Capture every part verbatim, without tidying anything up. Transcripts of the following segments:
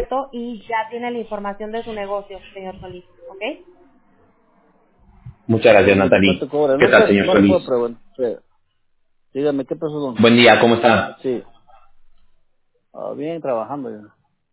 completo y ya tiene la información de su negocio, señor Solís, ¿ok? Muchas gracias, Natalie. ¿Cuánto cobra? ¿Qué No tal, sé, señor no le puedo Solís? preguntar. Sí. Dígame, ¿qué pasó, don? Buen día, ¿cómo está? Sí. Ah, bien, trabajando ya.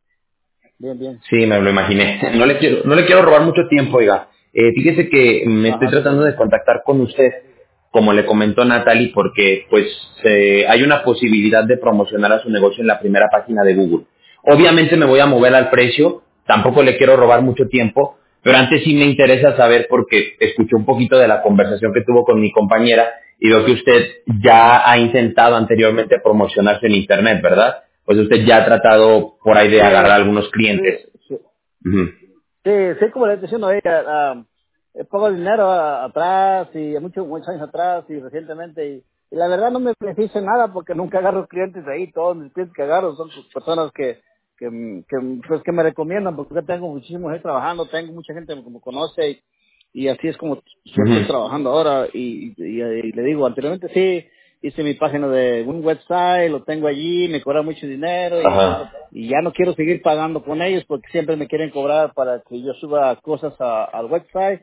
Bien, bien. Sí, me lo imaginé. No le quiero, no le quiero robar mucho tiempo, oiga. Eh, fíjese que me estoy Ajá, tratando dígame. de contactar con usted, como le comentó Natalie, porque pues eh, hay una posibilidad de promocionar a su negocio en la primera página de Google. Obviamente me voy a mover al precio, tampoco le quiero robar mucho tiempo, pero antes sí me interesa saber porque escuché un poquito de la conversación que tuvo con mi compañera y veo que usted ya ha intentado anteriormente promocionarse en Internet, ¿verdad? Pues usted ya ha tratado por ahí de agarrar Sí, algunos clientes. sí, sí. Ujú. Sí, sí, como le estoy diciendo a ella, ah, eh, pongo dinero a- atrás y muchos, muchos años atrás y recientemente y, y la verdad no me beneficia nada porque nunca agarro clientes de ahí, todos mis clientes que agarro son pues, personas que que, mm, que, mm, pues, que me recomiendan porque yo tengo muchísima gente trabajando, tengo mucha gente que me conoce y, y así es como yo Ujú. estoy trabajando ahora y, y, y- y le digo, anteriormente sí, hice mi página de un website, lo tengo allí, me cobra mucho dinero y Ajá. y ya no quiero seguir pagando con ellos porque siempre me quieren cobrar para que yo suba cosas a- al website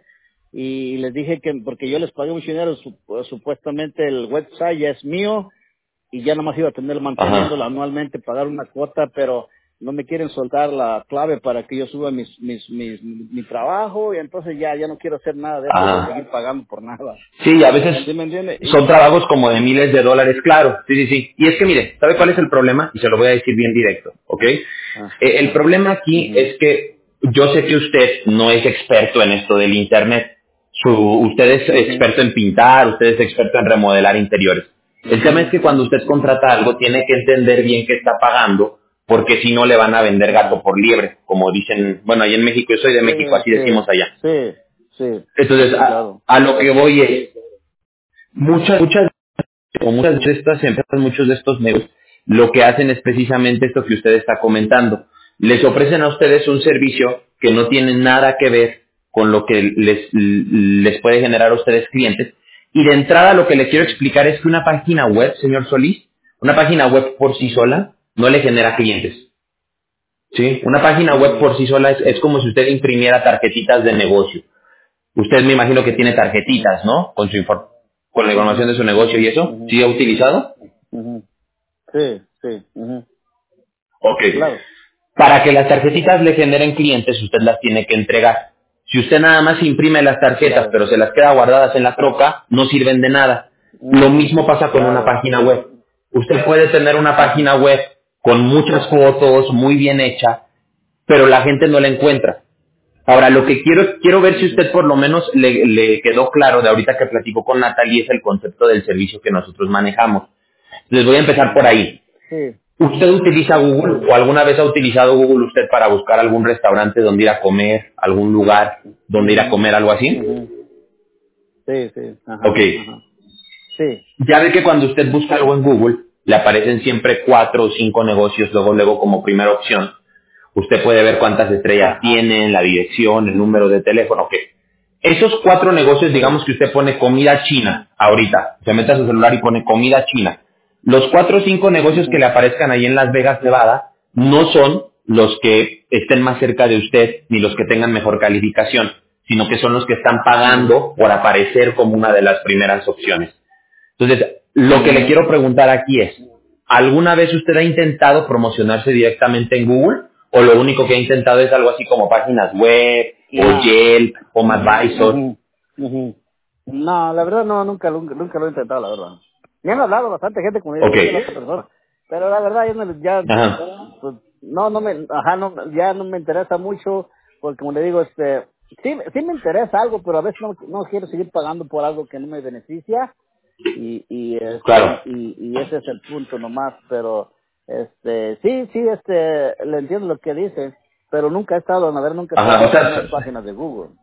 y les dije que porque yo les pagué mucho dinero, sup- supuestamente el website ya es mío y ya nomás iba a tener manteniéndolo Ajá. anualmente, pagar una cuota, pero no me quieren soltar la clave para que yo suba mis, mis, mis, mi trabajo y entonces ya, ya no quiero hacer nada de eso, de Ajá. seguir pagando por nada. Sí, a veces ¿Sí me entiende? son Y, trabajos como de miles de dólares, claro. Sí, sí, sí. Y es que mire, ¿sabe cuál es el problema? Y se lo voy a decir bien directo, ¿ok? Eh, ah, el problema aquí ujú. es que yo sé que usted no es experto en esto del Internet. Su, usted es Ujú, experto en pintar, usted es experto en remodelar interiores. El tema es ujú, que cuando usted contrata algo tiene que entender bien qué está pagando, porque si no le van a vender ujú. gato por liebre, como dicen, bueno, ahí en México, yo soy de Sí, México, así decimos sí, allá. sí, sí, Entonces, sí, a, claro. a lo que voy es, muchas, muchas, o muchas de estas empresas, muchos de estos negocios, lo que hacen es precisamente esto que usted está comentando. Les ofrecen a ustedes un servicio que no tiene nada que ver con lo que les, les puede generar a ustedes clientes. Y de entrada lo que le quiero explicar es que una página web, señor Solís, una página web por sí Ujú, sola no le genera clientes. ¿Sí? Una página web ujú, por sí sola es, es como si usted imprimiera tarjetitas de negocio. Usted me imagino que tiene ujú, tarjetitas, ¿no? Con su infor- con la información ujú, de su negocio y ujú, eso. ujú, ¿Sí ha utilizado? ujú. Sí, sí, ujú. Ok. Claro. Para que las tarjetitas le generen clientes, usted las tiene que entregar. Si usted nada más imprime las tarjetas, Claro. pero se las queda guardadas en la troca, no sirven de nada. Lo Ujú, mismo pasa con una claro. página web. Usted puede tener una Ujú, página web con muchas fotos, muy bien hecha, pero la gente no la encuentra. Ahora, lo que quiero, quiero ver si ujú. usted por lo menos le, le quedó claro de ahorita que platicó con Natalie es el concepto del servicio que nosotros manejamos. Les voy a empezar por Ujú. ahí. Sí. ¿Usted utiliza Google Ujú, o alguna vez ha utilizado Google usted para buscar algún restaurante donde ir a comer, algún lugar donde ir a ujú, comer, algo así? ujú. Sí, sí. Ok. Ajá, ajá. Sí. Ya ve que cuando usted busca algo en Google, le aparecen siempre cuatro o cinco negocios luego, luego como primera opción. Usted puede ver cuántas estrellas Ajá. tienen, la dirección, el número de teléfono, ok. Esos cuatro negocios, Sí. digamos que usted pone comida china ahorita, se mete a su celular y pone comida china. Los cuatro o cinco negocios que Ujú, le aparezcan ahí en Las Vegas, Nevada, no son los que estén más cerca de usted ni los que tengan mejor calificación, sino que son los que están ujú, pagando por aparecer como una de las primeras opciones. Entonces, lo que le ujú. quiero preguntar aquí es, ¿alguna vez usted ha intentado promocionarse directamente en Google? ¿O lo único que ha intentado es algo así como páginas web, o No. Yelp, o Ujú, Advisor? ujú, ujú. No, la verdad no, nunca, nunca, nunca lo he intentado, la verdad. Me han hablado bastante gente, como Ok. dice la otra persona, pero la verdad yo no, ya, Ajá. pues, no, no me, ajá, no, ya no me interesa mucho, porque como le digo, este, sí, sí me interesa algo, pero a veces no, no quiero seguir pagando por algo que no me beneficia, y, y este, Claro. y, y, y ese es el punto nomás, pero, este, sí, sí, este, le entiendo lo que dice, pero nunca he estado, a ver, nunca he estado Ajá. en O sea, unas páginas de Google.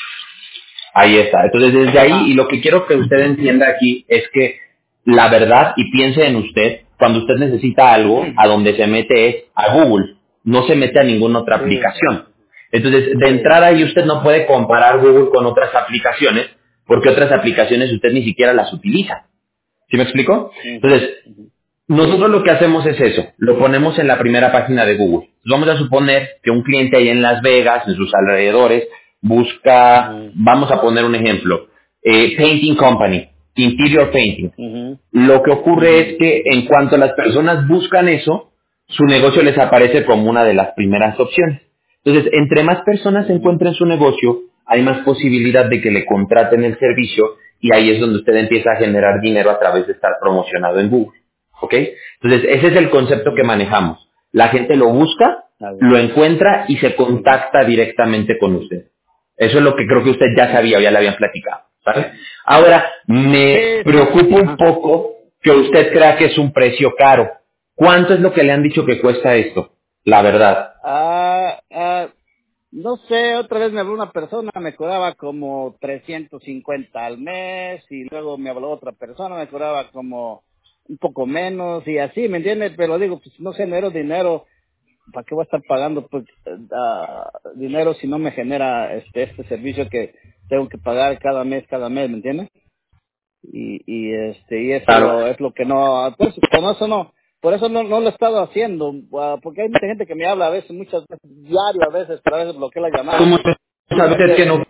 ahí está. Entonces, desde ahí, y Ajá. lo que quiero que usted entienda aquí es que la verdad, y piense en usted, cuando usted necesita algo, a donde se mete es a Google, no se mete a ninguna otra Sí, aplicación. Entonces, de sí, entrada ahí usted no puede comparar Google con otras aplicaciones, porque otras aplicaciones usted ni siquiera las utiliza. ¿Sí me explico? ujú, Entonces, ujú, Nosotros lo que hacemos es eso, lo ponemos en la primera página de Google. Vamos a suponer que un cliente ahí en Las Vegas, en sus alrededores, busca, Uh-huh. vamos a poner un ejemplo, eh, Painting Company, Interior Painting. Uh-huh. Lo que ocurre es que en cuanto las personas buscan eso, su negocio les aparece como una de las primeras opciones. Entonces, entre más personas encuentren su negocio, hay más posibilidad de que le contraten el servicio y ahí es donde usted empieza a generar dinero a través de estar promocionado en Google. ¿Ok? Entonces, ese es el concepto que manejamos. La gente lo busca, A ver. lo encuentra y se contacta directamente con usted. Eso es lo que creo que usted ya sabía o ya le habían platicado. ¿Sabe? Ahora, me Sí, sí. preocupa un Ajá. poco que usted crea que es un precio caro. ¿Cuánto es lo que le han dicho que cuesta esto? La verdad. Ah, ah, no sé, otra vez me habló una persona, me cobraba como trescientos cincuenta al mes, y luego me habló otra persona, me cobraba como un poco menos, y así, ¿me entiendes? Pero digo, pues no genero dinero, ¿para qué voy a estar pagando pues, ah, dinero si no me genera este este servicio que tengo que pagar cada mes, cada mes, ¿me entiendes? Y, y este y eso Claro. lo, es lo que no, pues con eso no, por eso no, no lo he estado haciendo, ah, porque hay mucha gente que me habla a veces, muchas veces, diario a veces, pero a veces bloqueo la llamada. ¿Cómo sabe usted que no?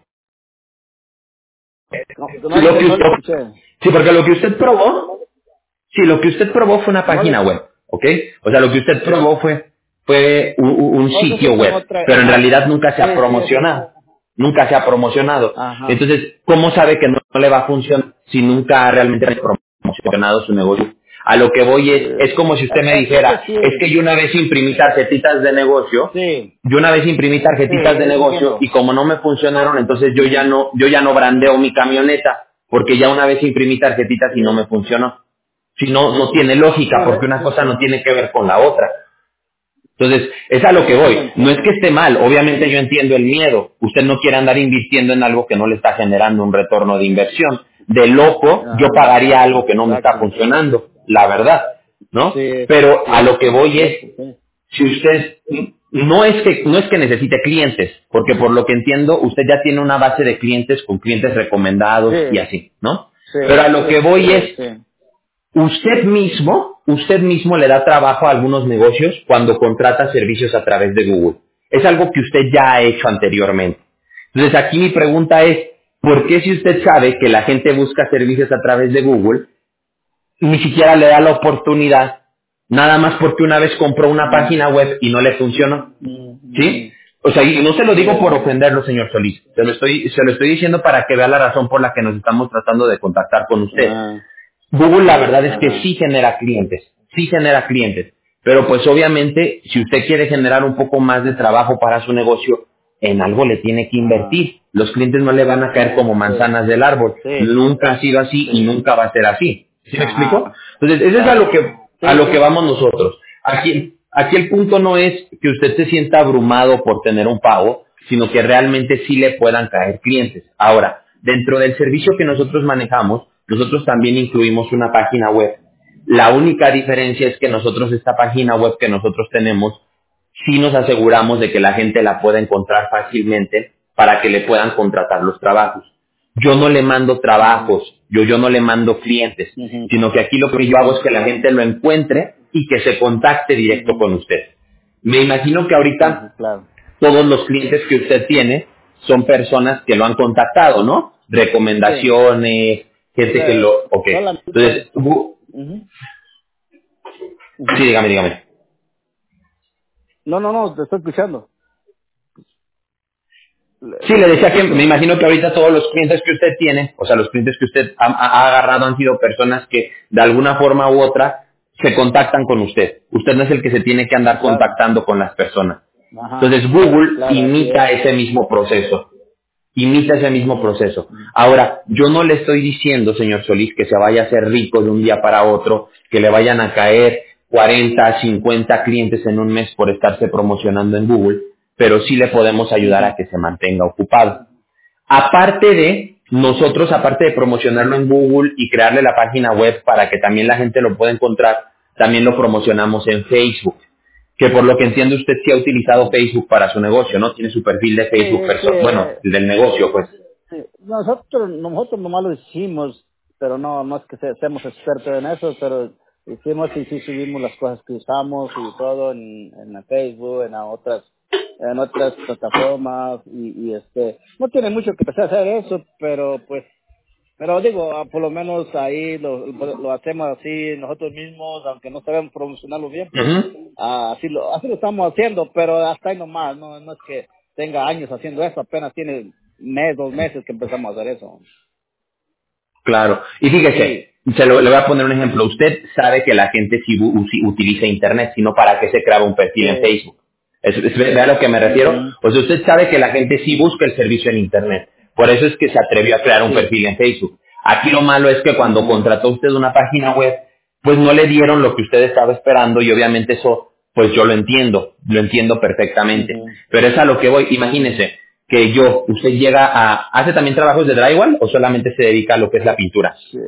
No, no, Lo le- que no le usted, escuché, sí, porque lo que usted probó, sí, lo que usted probó fue una no le, página web, ¿ok? O sea, lo que usted probó fue, fue un, un oh, eso sitio fue con web, otra, pero en ajá, realidad nunca se sí, ha sí, eso, promocionado. Nunca se ha promocionado. ajá, Entonces, ¿cómo sabe que no, no le va a funcionar si nunca ha realmente promocionado su negocio? A lo que voy es, eh, es como si usted me eh, eso dijera, sí, es que yo una vez imprimí tarjetitas de negocio, sí, yo una vez imprimí sí, tarjetitas de eso negocio entiendo, y como no me funcionaron, entonces yo ya ujú, no, yo ya no brandeo mi camioneta, porque ya una vez imprimí tarjetitas y no me sí, funcionó. Si no, no tiene lógica, sí, porque le- una sí, cosa no sí, tiene que ver con la otra. Entonces, es a lo que sí, sí, lo voy. No es que entiendo, esté mal, obviamente yo entiendo el miedo. Usted no quiere andar invirtiendo en algo que no le está generando un retorno de inversión. De loco, yo ajá, pagaría algo que no me está exacto, funcionando, la verdad, ¿no? sí, Pero a lo que cierto, voy es, cierto, sí, si usted no es que no es que necesite clientes, porque por lo que entiendo usted ya tiene una base de clientes con clientes recomendados y sí, así, ¿no? Pero a sí, lo que sí, voy sí, es sí. usted mismo, usted mismo le da trabajo a algunos negocios cuando contrata servicios a través de Google. Es algo que usted ya ha hecho anteriormente. Entonces aquí mi pregunta es, ¿por qué si usted sabe que la gente busca servicios a través de Google, ni siquiera le da la oportunidad, nada más porque una vez compró una Mm, página web y no le funcionó? mm, ¿Sí? mm, O sea, y no se lo digo por sí, ofenderlo, señor Solís. Se lo estoy, se lo estoy diciendo para que vea la razón por la que nos estamos tratando de contactar con usted. ah, Google la verdad es que ajá, sí genera clientes, sí genera clientes, pero pues obviamente si usted quiere generar un poco más de trabajo para su negocio, en algo le tiene que ajá, invertir. Los clientes no le van a caer como sí, manzanas del árbol. sí, Nunca ha sido así y sí, nunca va a ser así. ¿Sí me explico? ajá, Entonces, eso es a lo que, a sí, lo que sí, vamos nosotros. Aquí, aquí el punto no es que usted se sienta abrumado por tener un pago, sino que realmente sí le puedan caer clientes. Ahora, dentro del servicio que nosotros manejamos, nosotros también incluimos una página web. La única diferencia es que nosotros esta página web que nosotros tenemos, sí nos aseguramos de que la gente la pueda encontrar fácilmente para que le puedan contratar los trabajos. Yo no le mando ujú, trabajos, yo, yo no le mando clientes, ujú, sino que aquí lo que yo hago es que la gente lo encuentre y que se contacte directo ujú, con usted. Me imagino que ujú, ahorita claro, todos los clientes que usted tiene son personas que lo han contactado, ¿no? sí, Recomendaciones, gente que eh, lo... Ok. solamente, Entonces, bu- ujú, sí, ujú. dígame, dígame. No, no, no, te estoy escuchando, Sí, le, le le decía que me escucho, imagino que ahorita todos los clientes que usted tiene, o sea, los clientes que usted ha, ha agarrado han sido personas que de alguna forma u otra se contactan con usted. Usted no es el que se tiene que andar claro, contactando con las personas. ajá, Entonces Google claro, así es, imita ese mismo proceso. Imita ese mismo ujú, proceso. ujú, Ahora, yo no le estoy diciendo, señor Solís, que se vaya a hacer rico de un día para otro, que le vayan a caer cuarenta, cincuenta clientes en un mes por estarse promocionando en Google, pero sí le podemos ayudar ujú, a que se mantenga ocupado. Aparte de, nosotros, aparte de promocionarlo en Google y crearle la página web para que también la gente lo pueda encontrar, también lo promocionamos en Facebook. Que por lo que entiendo usted sí ha utilizado ujú. Facebook para su negocio, ¿no? Tiene su perfil de Sí, Facebook, sí, perso- bueno, eh, el del negocio, pues. sí. Nosotros, nosotros nomás lo hicimos, pero no, no es que se- seamos expertos en eso, pero hicimos y sí subimos las cosas que usamos y todo en, en Facebook, en otras en otras plataformas y, y este no tiene mucho que empezar a hacer eso, pero pues pero digo, ah, por lo menos ahí lo, lo hacemos así nosotros mismos, aunque no sabemos promocionarlo bien, pues Ujú. ah, así lo así lo estamos haciendo, pero hasta ahí nomás, no no es que tenga años haciendo eso, apenas tiene mes, dos meses que empezamos a hacer eso. Claro. Y Sí. fíjese, se lo, le voy a poner un ejemplo. Usted sabe que la gente sí u- usi- utiliza Internet, sino para qué se creaba un perfil en Sí. Facebook. Es, es, ¿ve a lo que me refiero? Ujú. Pues usted sabe que la gente sí busca el servicio en Internet. Por eso es que se atrevió a crear un Sí. perfil en Facebook. Aquí lo malo es que cuando Ujú. contrató usted una página web, pues no le dieron lo que usted estaba esperando y obviamente eso, pues yo lo entiendo, lo entiendo perfectamente. Ujú. Pero es a lo que voy. Imagínese que yo, usted llega a, ¿hace también trabajos de drywall o solamente se dedica a lo que es la pintura? Sí.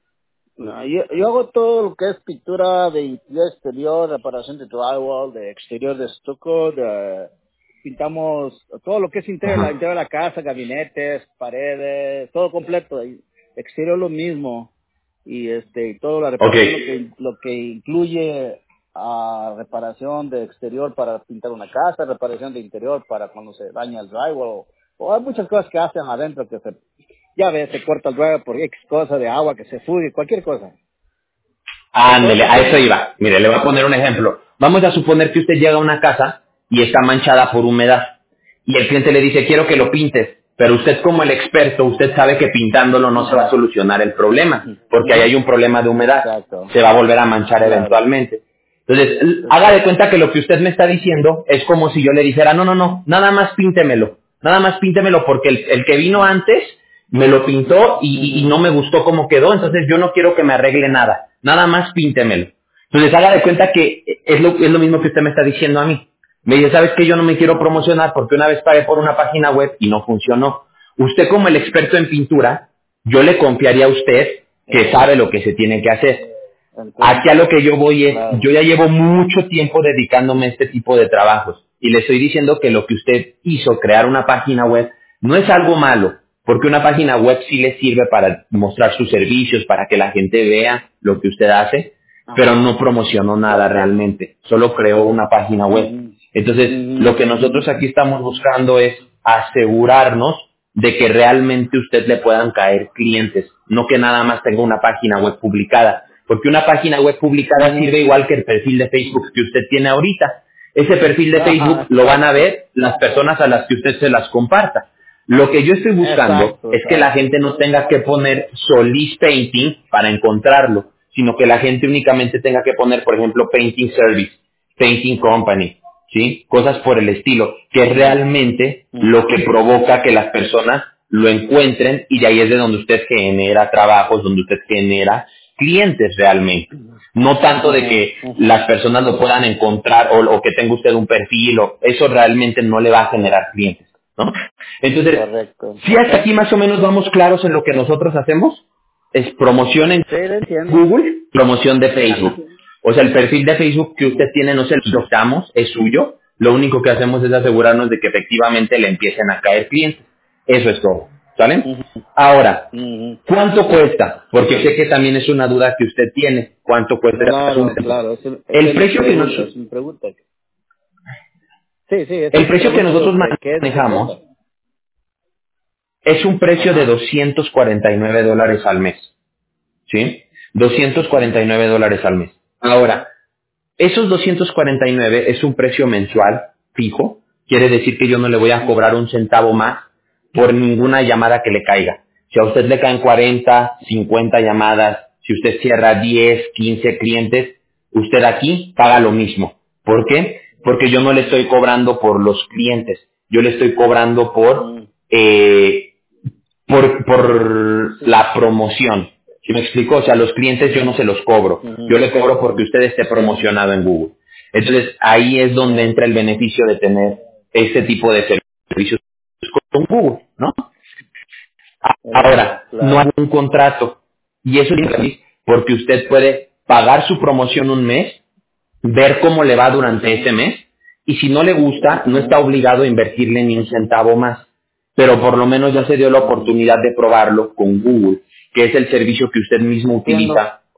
No, yo, yo hago todo lo que es pintura de interior, exterior, reparación de drywall, de exterior de estuco, de, pintamos todo lo que es interior, la Ajá. interior de la casa, gabinetes, paredes, todo completo, y exterior lo mismo, y este, y toda la Ok. reparación lo que, lo que incluye a reparación de exterior para pintar una casa, reparación de interior para cuando se daña el drywall, o hay muchas cosas que hacen adentro que se ya ves, se corta el drywall por X cosa de agua, que se fugue, cualquier cosa. De todo Ándele, eso a eso hacemos. iba. Mire, le voy a poner un ejemplo. Vamos a suponer que usted llega a una casa y está manchada por humedad. Y el cliente le dice, quiero que lo pintes. Pero usted como el experto, usted sabe que pintándolo no se va a Ujú, solucionar el problema. ujú, Porque ahí ujú. hay un problema de humedad. Exacto, Se va a volver a manchar claro, eventualmente. Entonces, l- haga de exacto. cuenta que lo que usted me está diciendo es como si yo le dijera, no, no, no, nada más píntemelo. Nada más píntemelo porque el, el que vino antes me lo pintó y, y- y Ujú, no me gustó cómo quedó, entonces yo no quiero que me arregle nada. Nada más píntemelo. Entonces haga de cuenta que es lo, es lo mismo que usted me está diciendo a mí. Me dice, ¿sabes qué? Yo no me quiero promocionar porque una vez pagué por una página web y no funcionó. Usted como el experto en pintura, yo le confiaría a usted que eh, sabe lo que se tiene que hacer. Aquí a entiendo, lo que yo voy es, claro. yo ya llevo mucho tiempo dedicándome a este tipo de trabajos y le estoy diciendo que lo que usted hizo, crear una página web, no es algo malo, porque una página web sí le sirve para mostrar sus servicios, para que la gente vea lo que usted hace, pero Ajá, no promocionó nada claro. realmente, solo creó una página web. Ujú, Entonces, lo ujú, que nosotros aquí estamos buscando es asegurarnos de que realmente usted le puedan caer clientes, no que nada más tenga una página web publicada, porque una página web publicada ujú. sirve igual que el perfil de Facebook que usted tiene ahorita. Ese perfil de Ajá, Facebook lo van a exacto, ver las personas a las que usted se las comparta. Lo que yo estoy buscando exacto, es que la exacto. gente no tenga que poner Solís Painting para encontrarlo, sino que la gente únicamente tenga que poner, por ejemplo, Painting Service, Painting Company, ¿sí? Cosas por el estilo, que es Ujú, realmente ujú, lo que provoca que las personas lo encuentren y de ahí es de donde usted genera trabajos, donde usted genera clientes realmente. No tanto de ujú, que ujú. las personas lo puedan encontrar o, o que tenga usted un perfil, o eso realmente no le va a generar clientes, ¿no? Entonces, Correcto. si hasta aquí más o menos vamos claros en lo que nosotros hacemos, es promoción en Sí, lo entiendo. Google, promoción de Ajá. Facebook. O sea, el perfil de Facebook que usted Ujú, tiene no se lo damos, es suyo. Lo único que hacemos es asegurarnos de que efectivamente le empiecen a caer clientes. Eso es todo. ¿Sale? ujú, Ahora, ujú. ¿cuánto cuesta? Porque sé que también es una duda que usted tiene. ¿Cuánto cuesta el Claro, asunto? claro, esa esa El es mi precio que nos, pregunta, es mi pregunta. Sí, sí, esa es el mi precio que pregunta nosotros sobre qué es lo que cuesta. manejamos es un precio de Ajá. doscientos cuarenta y nueve dólares al mes. ¿Sí? doscientos cuarenta y nueve dólares al mes. Ahora, esos doscientos cuarenta y nueve es un precio mensual fijo, quiere decir que yo no le voy a Ujú, cobrar un centavo más por ninguna llamada que le caiga. Si a usted le caen cuarenta, cincuenta llamadas, si usted cierra diez, quince clientes, usted aquí paga lo mismo. ¿Por qué? Porque yo no le estoy cobrando por los clientes, yo le estoy cobrando por ujú. eh, por, por la promoción. ¿Sí me explico? O sea, los clientes yo no se los cobro. Ujú. Yo le cobro porque usted esté promocionado en Google. Entonces, ahí es donde entra el beneficio de tener este tipo de servicios con Google, ¿no? Entiendo, Ahora, no hay claro. un contrato. Y eso es porque usted puede pagar su promoción un mes, ver cómo le va durante ese mes, y si no le gusta, no está Ujú, obligado a invertirle ni un centavo más. Pero por lo menos ya se dio la ujú. oportunidad de probarlo con Google, que es el servicio que usted mismo Entiendo. utiliza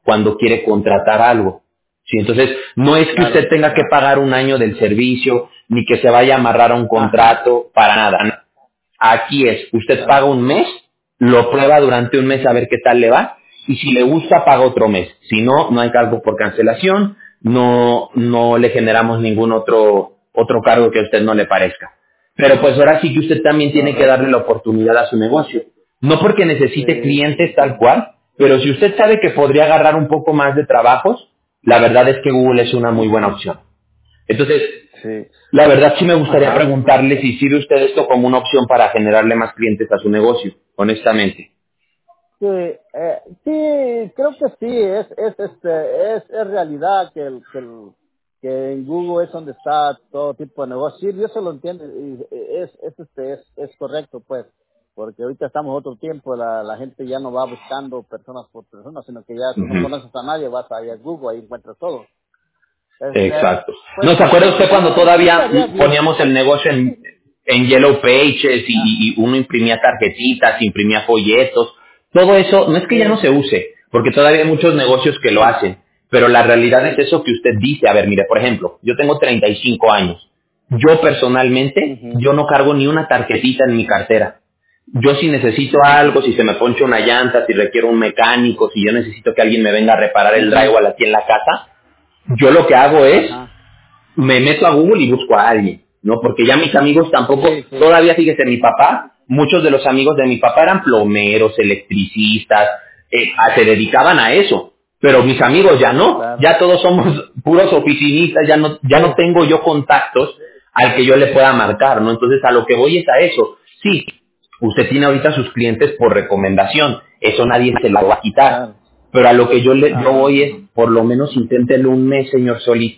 cuando quiere contratar algo. Sí, entonces, no es que Claro, usted tenga que claro. pagar un año del servicio, ni que se vaya a amarrar a un Ajá, contrato, para nada. No. Aquí es, usted claro. paga un mes, lo prueba durante un mes a ver qué tal le va, y si le gusta, paga otro mes. Si no, no hay cargo por cancelación, no, no le generamos ningún otro, otro cargo que a usted no le parezca. Pero pues ahora sí que usted también tiene que darle Correcto. la oportunidad a su negocio. No porque necesite Sí, clientes tal cual, pero si usted sabe que podría agarrar un poco más de trabajos, la verdad es que Google es una muy buena ujú, opción. Entonces, sí. la verdad sí me gustaría Ajá. preguntarle si sirve usted esto como una opción para generarle más clientes a su negocio, honestamente. Sí, eh, sí, creo que sí, es, es, este, es, es realidad que el, que el, que en Google es donde está todo tipo de negocio. Sí, yo se lo entiendo y es, es, este, es, es correcto, pues, porque ahorita estamos en otro tiempo, la, la gente ya no va buscando personas por personas, sino que ya si no Ujú. conoces a nadie vas ahí a Google, ahí encuentras todo. Este, Exacto. pues ¿No se acuerda sí, usted sí, cuando sí todavía estaría bien. poníamos el negocio en, en Yellow Pages Ah, y, y uno imprimía tarjetitas, imprimía folletos? Todo eso no es que ya no sí, se use, porque todavía hay muchos negocios que lo sí. hacen, pero la realidad es eso que usted dice. A ver, mire, por ejemplo, yo tengo treinta y cinco años. Yo personalmente, Ujú, yo no cargo ni una tarjetita en mi cartera. Yo si necesito algo, si se me poncha una llanta, si requiero un mecánico, si yo necesito que alguien me venga a reparar el ujú, drywall aquí en la casa, yo lo que hago es ajá. me meto a Google y busco a alguien, ¿no? Porque ya mis amigos tampoco, Sí, sí, todavía fíjese, mi papá, muchos de los amigos de mi papá eran plomeros, electricistas, eh, a- se dedicaban a eso, pero mis amigos ya no, claro. ya todos somos puros oficinistas, ya no, ya no Sí, tengo yo contactos al que yo le pueda marcar, ¿no? Entonces a lo que voy es a eso. Sí, usted tiene ahorita sus clientes por recomendación, eso nadie se lo va a quitar, claro. pero a lo que yo le, yo Ajá. voy es, por lo menos inténtelo un mes, señor Solís,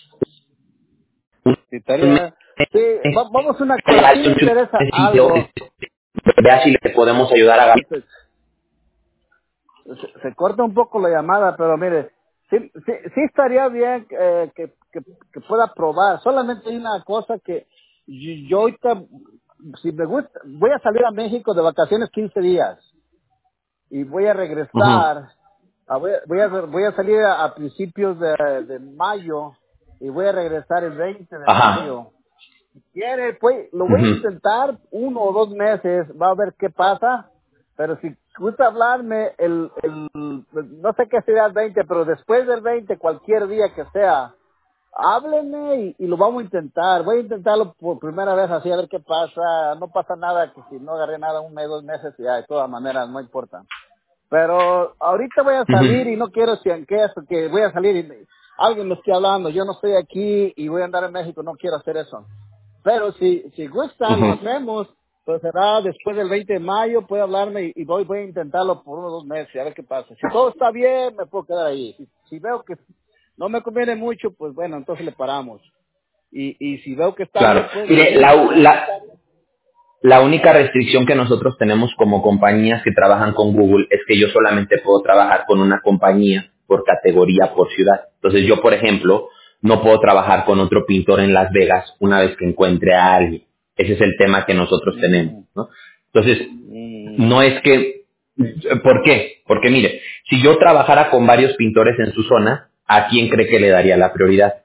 Sí, un mes, estaría, sí, va- vamos a una cosa, sí hay me interesa un sitio, algo. vea si le podemos ayudar a Gaby. Pues, se, se corta un poco la llamada, pero mire, sí, sí, sí estaría bien eh, que, que, que pueda probar. Solamente hay una cosa que yo yo ahorita, si me gusta, voy a salir a México de vacaciones quince días y voy a Ujú. regresar, a- voy, a, voy a voy a salir a, a principios de, de mayo y voy a regresar el veinte de Ajá. mayo. Quiere, pues, lo voy a Ujú. intentar uno o dos meses, va a ver qué pasa, pero si gusta hablarme, el, el, no sé qué será el veinte, pero después del veinte, cualquier día que sea, háblenme y, y lo vamos a intentar. Voy a intentarlo por primera vez así, a ver qué pasa. No pasa nada que si no agarré nada un mes, dos meses, ya, de todas maneras, no importa. Pero ahorita voy a salir y Ujú. no quiero que eso, que voy a salir y me- alguien me esté hablando. Yo no estoy aquí y voy a andar en México, no quiero hacer eso. Pero si, si gusta, lo Ujú. hacemos. Pues será después del veinte de mayo, puede hablarme y, y voy, voy a intentarlo por unos dos meses, a ver qué pasa. Si todo está bien, me puedo quedar ahí. Si, si veo que no me conviene mucho, pues bueno, entonces le paramos. Y, y si veo que está Claro. bien, pues le Mire, sigo. la, la, la única restricción que nosotros tenemos como compañías que trabajan con Google es que yo solamente puedo trabajar con una compañía por categoría, por ciudad. Entonces yo, por ejemplo, no puedo trabajar con otro pintor en Las Vegas una vez que encuentre a alguien. Ese es el tema que nosotros tenemos, Mm, ¿no? Entonces, mm, no es que, ¿por qué? Porque mire, si yo trabajara con varios pintores en su zona, ¿a quién cree que le daría la prioridad?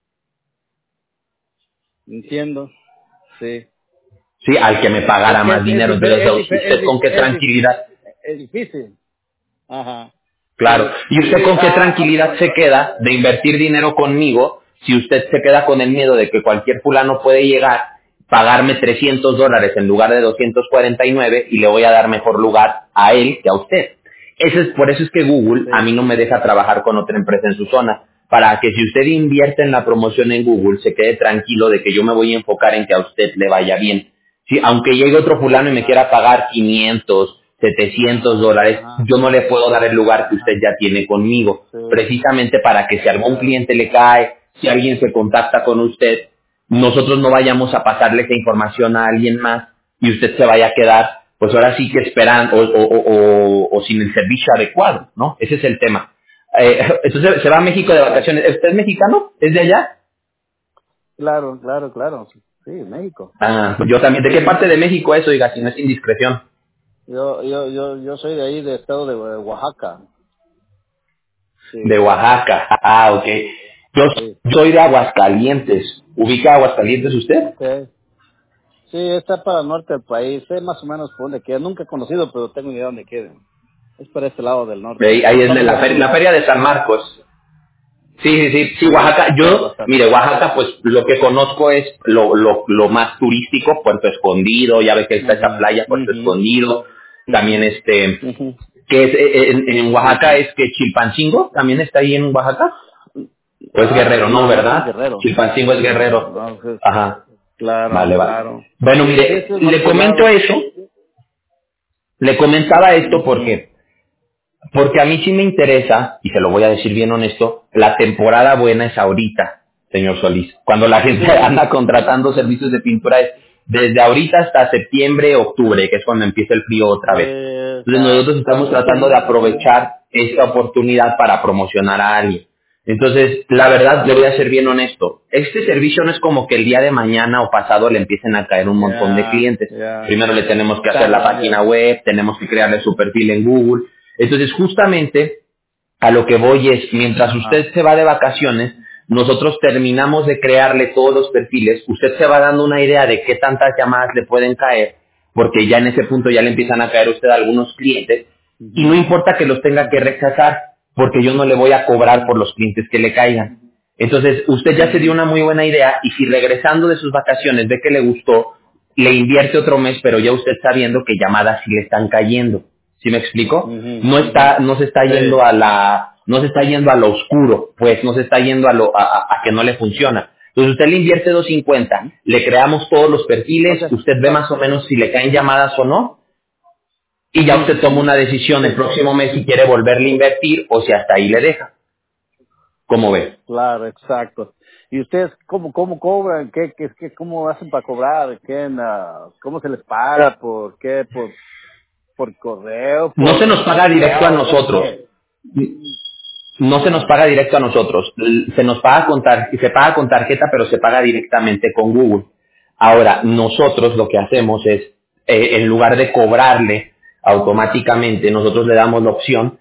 entiendo, sí. Sí, al que me Es pagara que más es, es, dinero. dife- Entonces, es, dife- es, ¿usted con dif- qué es, dif- tranquilidad? es difícil. Ajá. Claro. Sí, ¿Y usted sí, con qué ah, ah, tranquilidad se queda de invertir dinero conmigo si usted se queda con el miedo de que cualquier fulano puede llegar, pagarme trescientos dólares en lugar de doscientos cuarenta y nueve y le voy a dar mejor lugar a él que a usted? Ese es, por eso es que Google a sí, mí no me deja trabajar con otra empresa en su zona. Para que si usted invierte en la promoción en Google, se quede tranquilo de que yo me voy a enfocar en que a usted le vaya bien. Sí, aunque llegue otro fulano y me quiera claro. pagar quinientos, setecientos dólares, Ajá, yo no le puedo dar el lugar que usted ajá, ya tiene conmigo. sí, Precisamente para que si algún claro, cliente le cae, si alguien se contacta con usted, nosotros no vayamos a pasarle esa información a alguien más y usted se vaya a quedar, pues ahora sí que esperando o, o, o, o- o sin el servicio adecuado, ¿no? Ese es el tema. Eh, entonces se va a México de vacaciones. ¿Usted es mexicano? ¿Es de allá? claro, claro, claro. Sí, México. Ah, pues yo también. ¿De qué parte de México es, oiga, si no es indiscreción? Yo, yo, yo, yo soy de ahí, de estado de Oaxaca. sí. De Oaxaca. Ah, ok. Yo Sí. soy de Aguascalientes. ¿Ubica Aguascalientes usted? Sí. Sí, está para el norte del país. Sé más o menos por dónde queda. Nunca he conocido, pero tengo idea de dónde queda. Es para este lado del norte. Ahí, ahí es de Estamos la, feria, la feria de San Marcos. Sí, sí, sí, sí, Oaxaca. sí, Yo, bastante. mire, Oaxaca, pues lo que conozco es lo, lo, lo más turístico, Puerto Escondido, ya ve que está esa Ujú, playa, Puerto ujú, Escondido. También este, ujú. que es eh, en, en Oaxaca es que Chilpancingo, también está ahí en Oaxaca. O es Ah, Guerrero, ¿no? no, ese es ¿Verdad? Guerrero. Chilpancingo es No, Guerrero. no, ese es- Ajá. claro, Vale, vale. claro. Bueno, Sí, mire, ese es más le comento poblado. eso, le comentaba esto Ujú. porque, porque a mí sí me interesa, y se lo voy a decir bien honesto, la temporada buena es ahorita, señor Solís. Cuando la gente anda contratando servicios de pintura es desde ahorita hasta septiembre, octubre, que es cuando empieza el frío otra vez. Entonces nosotros Exacto. estamos tratando de aprovechar esta oportunidad para promocionar a alguien. Entonces, la verdad, le voy a ser bien honesto. Este servicio no es como que el día de mañana o pasado le empiecen a caer un montón de Ya, clientes. ya. Primero le tenemos que hacer la Claro, página ya. web, tenemos que crearle su perfil en Google. Entonces, justamente a lo que voy es, mientras Ajá. usted se va de vacaciones, nosotros terminamos de crearle todos los perfiles, usted se va dando una idea de qué tantas llamadas le pueden caer, porque ya en ese punto ya le empiezan a caer a usted algunos clientes, y no Ujú, importa que los tenga que ujú, rechazar, porque yo no le voy a cobrar por ujú, los clientes que le caigan. Entonces, usted ya se dio ujú, una muy buena idea, y si regresando de sus vacaciones ve que le gustó, le invierte otro mes, pero ya usted está viendo que llamadas sí le están cayendo. ¿Sí me explico? ujú, No ujú. está, no se está Sí. yendo a la, no se está yendo a lo oscuro, pues no se está yendo a lo, a, a- a que no le funciona. Entonces usted le invierte doscientos cincuenta, le creamos todos los perfiles, Okay. usted ve más o menos si le caen llamadas o no, y ya Ujú. usted toma una decisión el Sí, próximo mes si quiere volverle a invertir o si hasta ahí le deja. ¿Cómo ve? claro, exacto. ¿Y ustedes cómo, cómo cobran? ¿Qué, qué, qué, cómo hacen para cobrar? ¿Qué, na- ¿Cómo se les paga? ¿Por qué? ¿Por, por correo? No se ¿Por nos paga directo a nosotros. qué? No se nos paga directo a nosotros, L- se nos paga con tar- se paga con tarjeta, pero se paga directamente con Google. Ahora, nosotros lo que hacemos es, eh, en lugar de cobrarle automáticamente, nosotros le damos la opción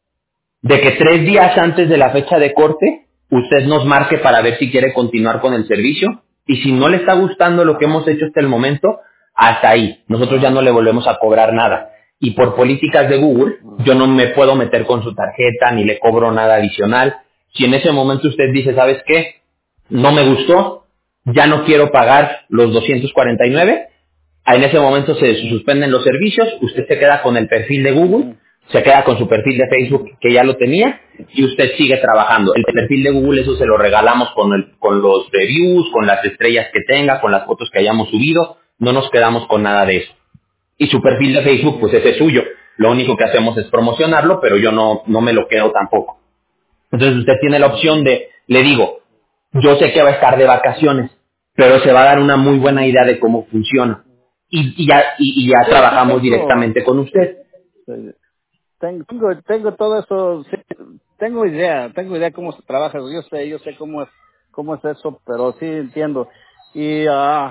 de que tres días antes de la fecha de corte, usted nos marque para ver si quiere continuar con el servicio, y si no le está gustando lo que Ajá, hemos hecho hasta el momento, hasta ahí. Nosotros ya ajá, no le volvemos a cobrar nada. Y por políticas de Google, yo no me puedo meter con su tarjeta ni le cobro nada adicional. Si en ese momento usted dice, ¿sabes qué? No me gustó, ya no quiero pagar los doscientos cuarenta y nueve, en ese momento se ujú, suspenden los servicios, usted se queda con el perfil de Google, ujú, se queda con su perfil de Facebook ujú, que ya lo tenía y usted sigue trabajando. El perfil de Google eso se lo regalamos con, el- con los reviews, con las estrellas que tenga, con las fotos que hayamos subido, no nos quedamos con nada de eso. Y su perfil de Facebook pues ujú. ese es suyo, lo único que hacemos es promocionarlo, pero yo no, no me lo quedo tampoco. Entonces usted tiene la opción Ujú. de, le digo, yo sé que va a estar de vacaciones, pero se va a dar una muy buena idea de cómo funciona. Y, y ya, y, y ya Sí, sí trabajamos tengo, directamente con usted. sí, tengo, tengo, tengo todo eso, sí, tengo idea, tengo idea cómo se trabaja, yo sé, yo sé cómo es, cómo es eso, pero sí entiendo. Y, ah,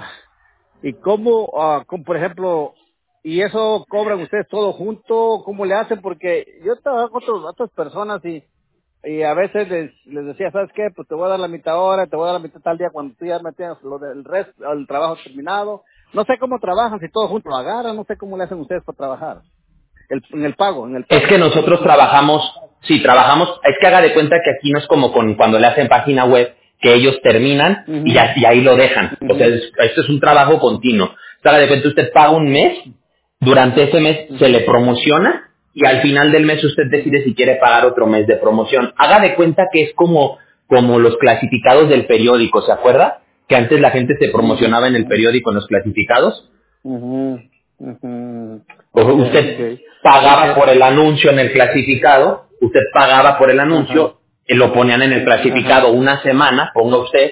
y cómo, ah, como por ejemplo, y eso cobran ustedes todo junto, ¿cómo le hacen? Porque yo trabajo con otros- otras personas y, y a veces les, les decía, ¿sabes qué? Pues te voy a dar la mitad ahora, te voy a dar la mitad tal día cuando tú ya me tienes lo del resto, el trabajo terminado. No sé cómo trabajan, si todo junto lo agarran, no sé cómo le hacen ustedes para trabajar. El, en el pago, en el Es pago. que nosotros trabajamos, sí, trabajamos, es que haga de cuenta que aquí no es como con, cuando le hacen página web, que ellos terminan y, Mhm, ya- y ahí lo dejan. O sea, mhm, es- esto es un trabajo continuo. Haga de cuenta, usted paga un mes, durante ese mes se le mhm, promociona y al final del mes usted decide mhm, si quiere pagar otro mes de promoción. Haga de cuenta que es como, como los clasificados del periódico, ¿se acuerda? Que antes la gente se mhm, promocionaba en el periódico en los clasificados. mhm, mhm. O Okay, usted okay, pagaba okay. por el anuncio en el clasificado, usted pagaba por el Ajá, anuncio, eh, lo ponían en el clasificado ajá, una semana, ponga usted,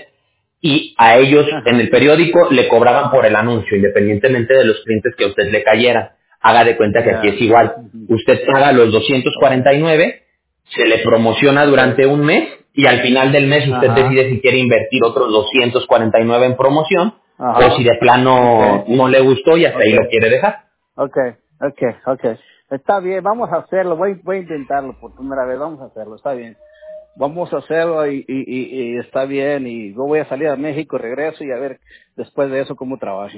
y a ellos en el ajá, periódico le cobraban por el anuncio, independientemente de los clientes que a usted le cayeran. Haga de cuenta que aquí es ya. igual. Mhm. Usted paga los doscientos Okay, cuarenta y nueve, se le promociona okay. durante un mes y al final del mes usted Ajá, decide si quiere invertir otros doscientos cuarenta y nueve en promoción o si ajá. de plano Okay, no le gustó y hasta ahí lo okay, quiere dejar. okay, okay, okay. Está bien, vamos a hacerlo. Voy, voy a intentarlo por primera vez. Vamos a hacerlo. Está bien. vamos a hacerlo y, y, y, y está bien, y yo voy a salir a México, regreso y a ver después de eso cómo trabaje.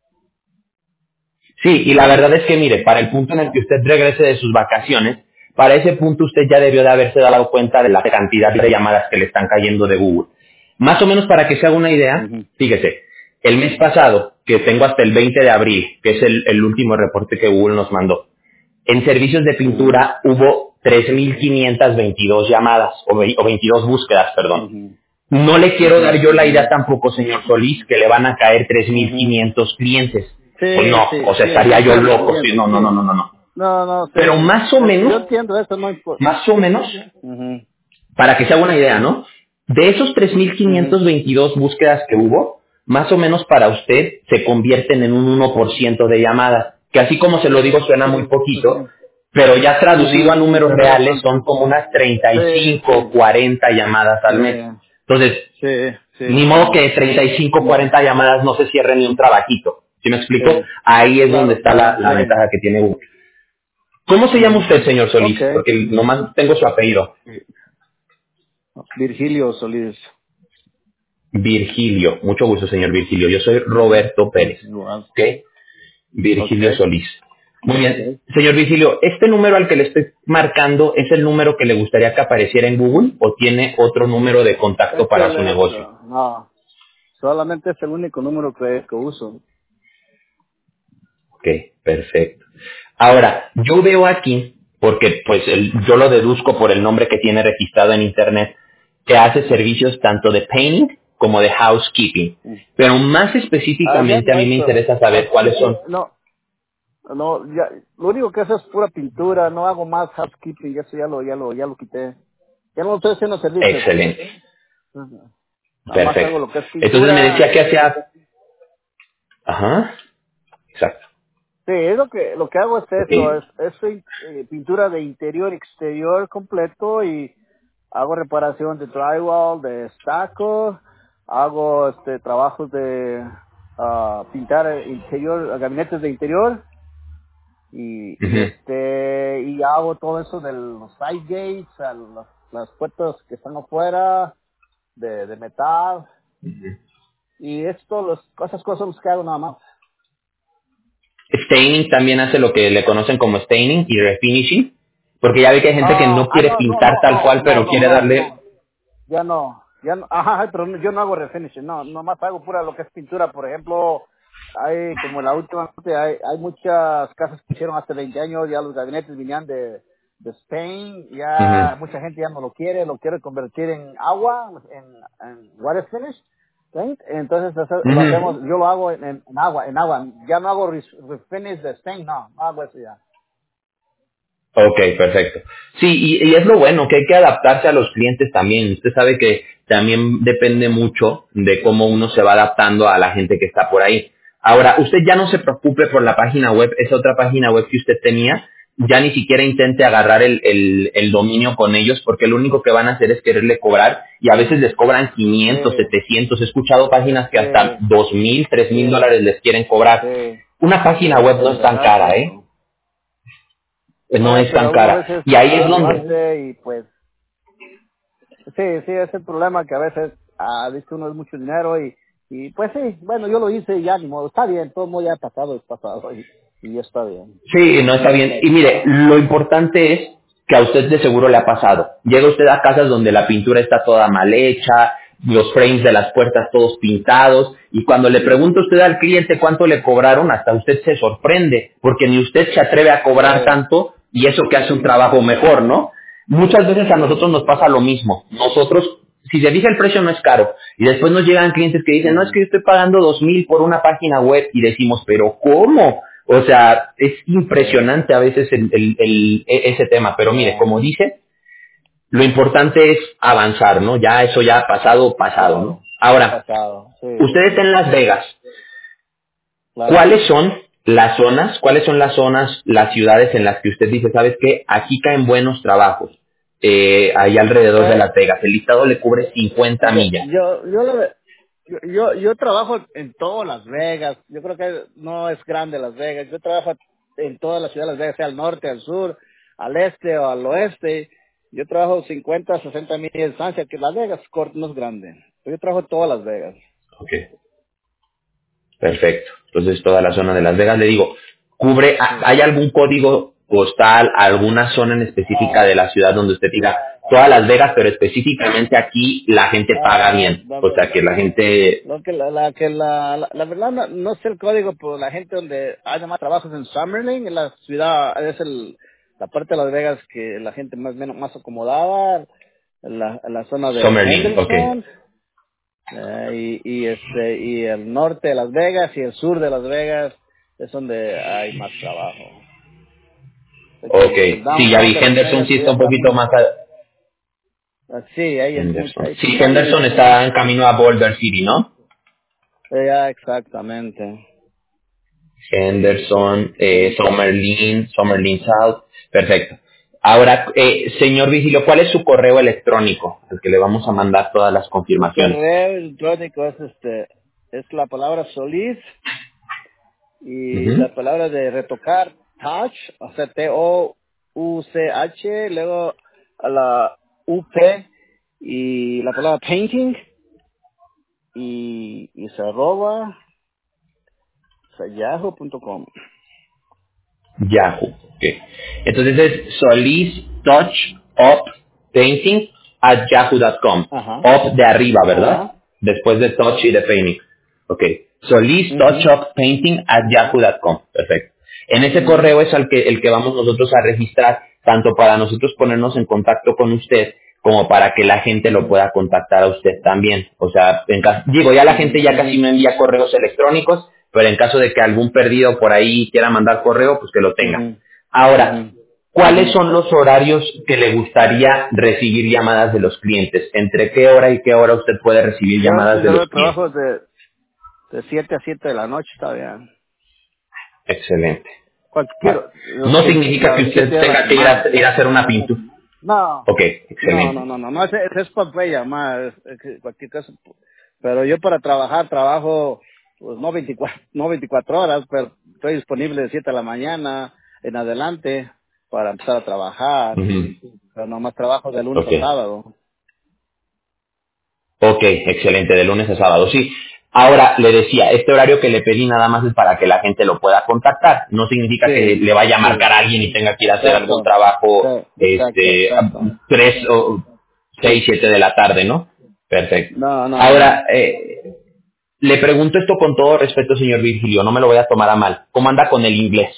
Sí, y la verdad es que, mire, para el punto en el que usted regrese de sus vacaciones, para ese punto usted ya debió de haberse dado cuenta de la cantidad de llamadas que le están cayendo de Google. Más o menos para que se haga una idea, Uh-huh. fíjese, el mes pasado, que tengo hasta el veinte de abril, que es el, el último reporte que Google nos mandó, en servicios de pintura uh-huh. hubo tres mil quinientas veintidós llamadas, o, ve, o veintidós búsquedas, perdón. Uh-huh. No le quiero uh-huh. dar yo la idea tampoco, señor Solís, que le van a caer tres mil quinientos uh-huh. clientes. Sí, pues no, sí, o sea, sí, estaría sí, yo sí, loco, entiendo, sí, no, no, no, no, no, no. No, no, sí. Pero más o menos, Yo entiendo eso, no importa. más o menos, Uh-huh. para que se haga una idea, ¿no? De esos tres mil quinientos veintidós uh-huh. búsquedas que hubo, más o menos para usted se convierten en un uno por ciento de llamadas, que así como se lo digo suena muy poquito, pero ya traducido uh-huh. a números reales son como unas treinta y cinco, sí, sí. cuarenta llamadas al sí. mes. Entonces, sí, sí. ni modo que treinta y cinco, cuarenta llamadas no se cierren ni un trabajito. ¿Sí me explico? Sí. Ahí es Claro, donde está la, la sí. ventaja que tiene Google. ¿Cómo se llama usted, señor Solís? Okay. Porque nomás tengo su apellido. Virgilio Solís. Virgilio. Mucho gusto, señor Virgilio. Yo soy Roberto Pérez. ¿Ok? Virgilio okay. Solís. Muy bien. Okay. Señor Virgilio, ¿este número al que le estoy marcando es el número que le gustaría que apareciera en Google o tiene otro número de contacto es para el, su negocio? No, solamente es el único número que, que uso. Ok, perfecto. Ahora, yo veo aquí, porque pues el, yo lo deduzco por el nombre que tiene registrado en Internet, que hace servicios tanto de painting como de housekeeping. Pero más específicamente ah, a mí me interesa saber cuáles son. No, no, ya, lo único que hago es pura pintura, no hago más housekeeping, eso ya lo, ya lo, ya lo quité. Ya no estoy haciendo servicios. Excelente. Uh-huh. Nada Perfecto. más hago lo que es pintura. Entonces me decía que hacía... Ajá, exacto. Sí, es lo que lo que hago es eso, Okay. es, es eh, pintura de interior, exterior completo y hago reparación de drywall, de estaco, hago este trabajos de uh, pintar interior, gabinetes de interior y, Uh-huh. y este y hago todo eso de los side gates, a las, las puertas que están afuera de, de metal Uh-huh. y esto, los, esas cosas los que hago nada más. Staining también hace lo que le conocen como staining y refinishing, porque ya ve que hay gente que Ah, no ah, quiere no, no, pintar no, tal no, cual, no, pero no, quiere no, darle... no. Ya no, ya no, ajá, pero no- yo no hago refinishing, no, nomás hago pura lo que es pintura, por ejemplo, hay, como la última, hay, hay muchas casas que hicieron hace veinte años, ya los gabinetes venían de, de Spain, ya Uh-huh. mucha gente ya no lo quiere, lo quiere convertir en agua, en, en water finish, ¿right? Entonces hace- lo Uh-huh. hacemos, yo lo hago en, en, en agua, en agua, ya no hago re- refinish de Spain, no, no hago eso ya. Ok, perfecto. Sí, y, y es lo bueno, que hay que adaptarse a los clientes también. Usted sabe que también depende mucho de cómo uno se va adaptando a la gente que está por ahí. Ahora, usted ya no se preocupe por la página web, esa otra página web que usted tenía, ya ni siquiera intente agarrar el, el, el dominio con ellos, porque lo único que van a hacer es quererle cobrar, y a veces les cobran quinientos, Sí, setecientos. He escuchado páginas que hasta sí, dos mil, tres mil sí, dólares les quieren cobrar. sí, Una página web sí, no es tan verdad que cara, ¿eh? no. No Eh, es tan pero uno a cara. veces Y ahí es ah, lo donde... hace y pues, sí, sí, es el problema que a veces ah, dice uno es mucho dinero y, y pues sí, bueno, yo lo hice y ya ni modo, está bien, todo muy ya pasado es pasado y, y ya está bien. Sí, no está bien. Y mire, lo importante es que a usted de seguro le ha pasado. Llega usted a casas donde la pintura está toda mal hecha, los frames de las puertas todos pintados, y cuando le pregunta usted al cliente cuánto le cobraron, hasta usted se sorprende, porque ni usted se atreve a cobrar Sí, tanto, y eso que hace un trabajo mejor, ¿no? Muchas veces a nosotros nos pasa lo mismo. Nosotros, si se fija el precio no es caro, y después nos llegan clientes que dicen, no, es que yo estoy pagando dos mil por una página web, y decimos, pero ¿cómo? O sea, es impresionante a veces el, el- el- e- ese tema, pero mire, como dice, lo importante es avanzar, ¿no? Ya eso ya ha pasado, pasado, ¿no? claro, Ahora, pasado, sí, usted está en Las Vegas. claro. ¿Cuáles son las zonas, cuáles son las zonas, las ciudades en las que usted dice, sabes qué, aquí caen buenos trabajos, eh, ahí alrededor de Eh, Las Vegas? El listado le cubre cincuenta yo, millas. yo, yo, lo- yo, yo, yo trabajo en todo Las Vegas, yo creo que no es grande Las Vegas, yo trabajo en toda la ciudad de Las Vegas, sea al norte, al sur, al este o al oeste. Yo trabajo cincuenta, sesenta mil de distancia, que Las Vegas cort- no es grande. Yo trabajo en todas Las Vegas. Ok, perfecto. Entonces toda la zona de Las Vegas, le digo, cubre, Sí. ¿hay algún código postal, alguna zona en específica Ah, de la ciudad donde usted diga, todas Las Vegas, pero específicamente aquí la gente paga ah, bien? la, O sea, que la gente... lo que la, la que la, la, la verdad no, no sé el código, pero la gente donde hay más trabajos en Summerlin, en la ciudad, es el, la parte de Las Vegas que la gente más menos más acomodada, en la, en la zona de Summerlin, ok. Henderson, eh, y, y este, y el norte de Las Vegas y el sur de Las Vegas es donde hay más trabajo. Ok, El, el sí, ya vi, downtown de Las Henderson Vegas sí ya está un está poquito muy, más... A... ah, sí, ahí es mucho, Henderson. ahí sí Sí, está muy Henderson difícil. está en camino a Boulder City, ¿no? Ya, exactamente. Henderson, eh, Summerlin, Summerlin South, perfecto. Ahora, eh, señor Vigilio, ¿cuál es su correo electrónico al que le vamos a mandar todas las Mi confirmaciones? correo electrónico es este, es la palabra Solís y Ujú. la palabra de retocar, touch, o sea, T O U C H, luego a la U P y la palabra painting y, y se arroba, o sea, yahoo punto com. Yahoo. Ok. Entonces es Solis Touch Up Painting at yahoo punto com. Ajá, Up de arriba, ¿verdad? ajá, Después de Touch y de Painting. Ok. Solis Touch mhm, Up Painting at yahoo punto com. Perfecto. En ese mhm, correo es al que, el que vamos nosotros a registrar, tanto para nosotros ponernos en contacto con usted, como para que la gente lo pueda contactar a usted también. O sea, en caso, digo, ya la gente mhm, ya casi no envía correos electrónicos, pero en caso de que algún perdido por ahí quiera mandar correo, pues que lo tenga. mhm, Ahora, mhm. ¿cuáles son los horarios que le gustaría recibir llamadas de los clientes? ¿Entre qué hora y qué hora usted puede recibir Yo, llamadas de yo los clientes? trabajo de, de siete a siete de la noche, está bien. Excelente. Vale. Cualquier, los No siete, significa que los siete usted días de la tenga que ir a, semana. ir a hacer una pintura. No, Ok, no, no, excelente. no, no, no, es, es para llamar, es, es que cualquier cosa. Pero yo para trabajar, trabajo, pues no veinticuatro, no veinticuatro horas, pero estoy disponible de siete de la mañana en adelante para empezar a trabajar. Ujú. Pero nomás trabajo de lunes Ok. a sábado. Ok, excelente, de lunes a sábado, sí. Ahora, le decía, este horario que le pedí nada más es para que la gente lo pueda contactar. No significa que Sí, le vaya a marcar sí, a alguien y tenga que ir a hacer algún exacto. trabajo, Sí, exacto, este, exacto. tres o seis, siete de la tarde, ¿no? Perfecto. No, no, no. Ahora, eh, le pregunto esto con todo respeto, señor Virgilio, no me lo voy a tomar a mal. ¿Cómo anda con el inglés?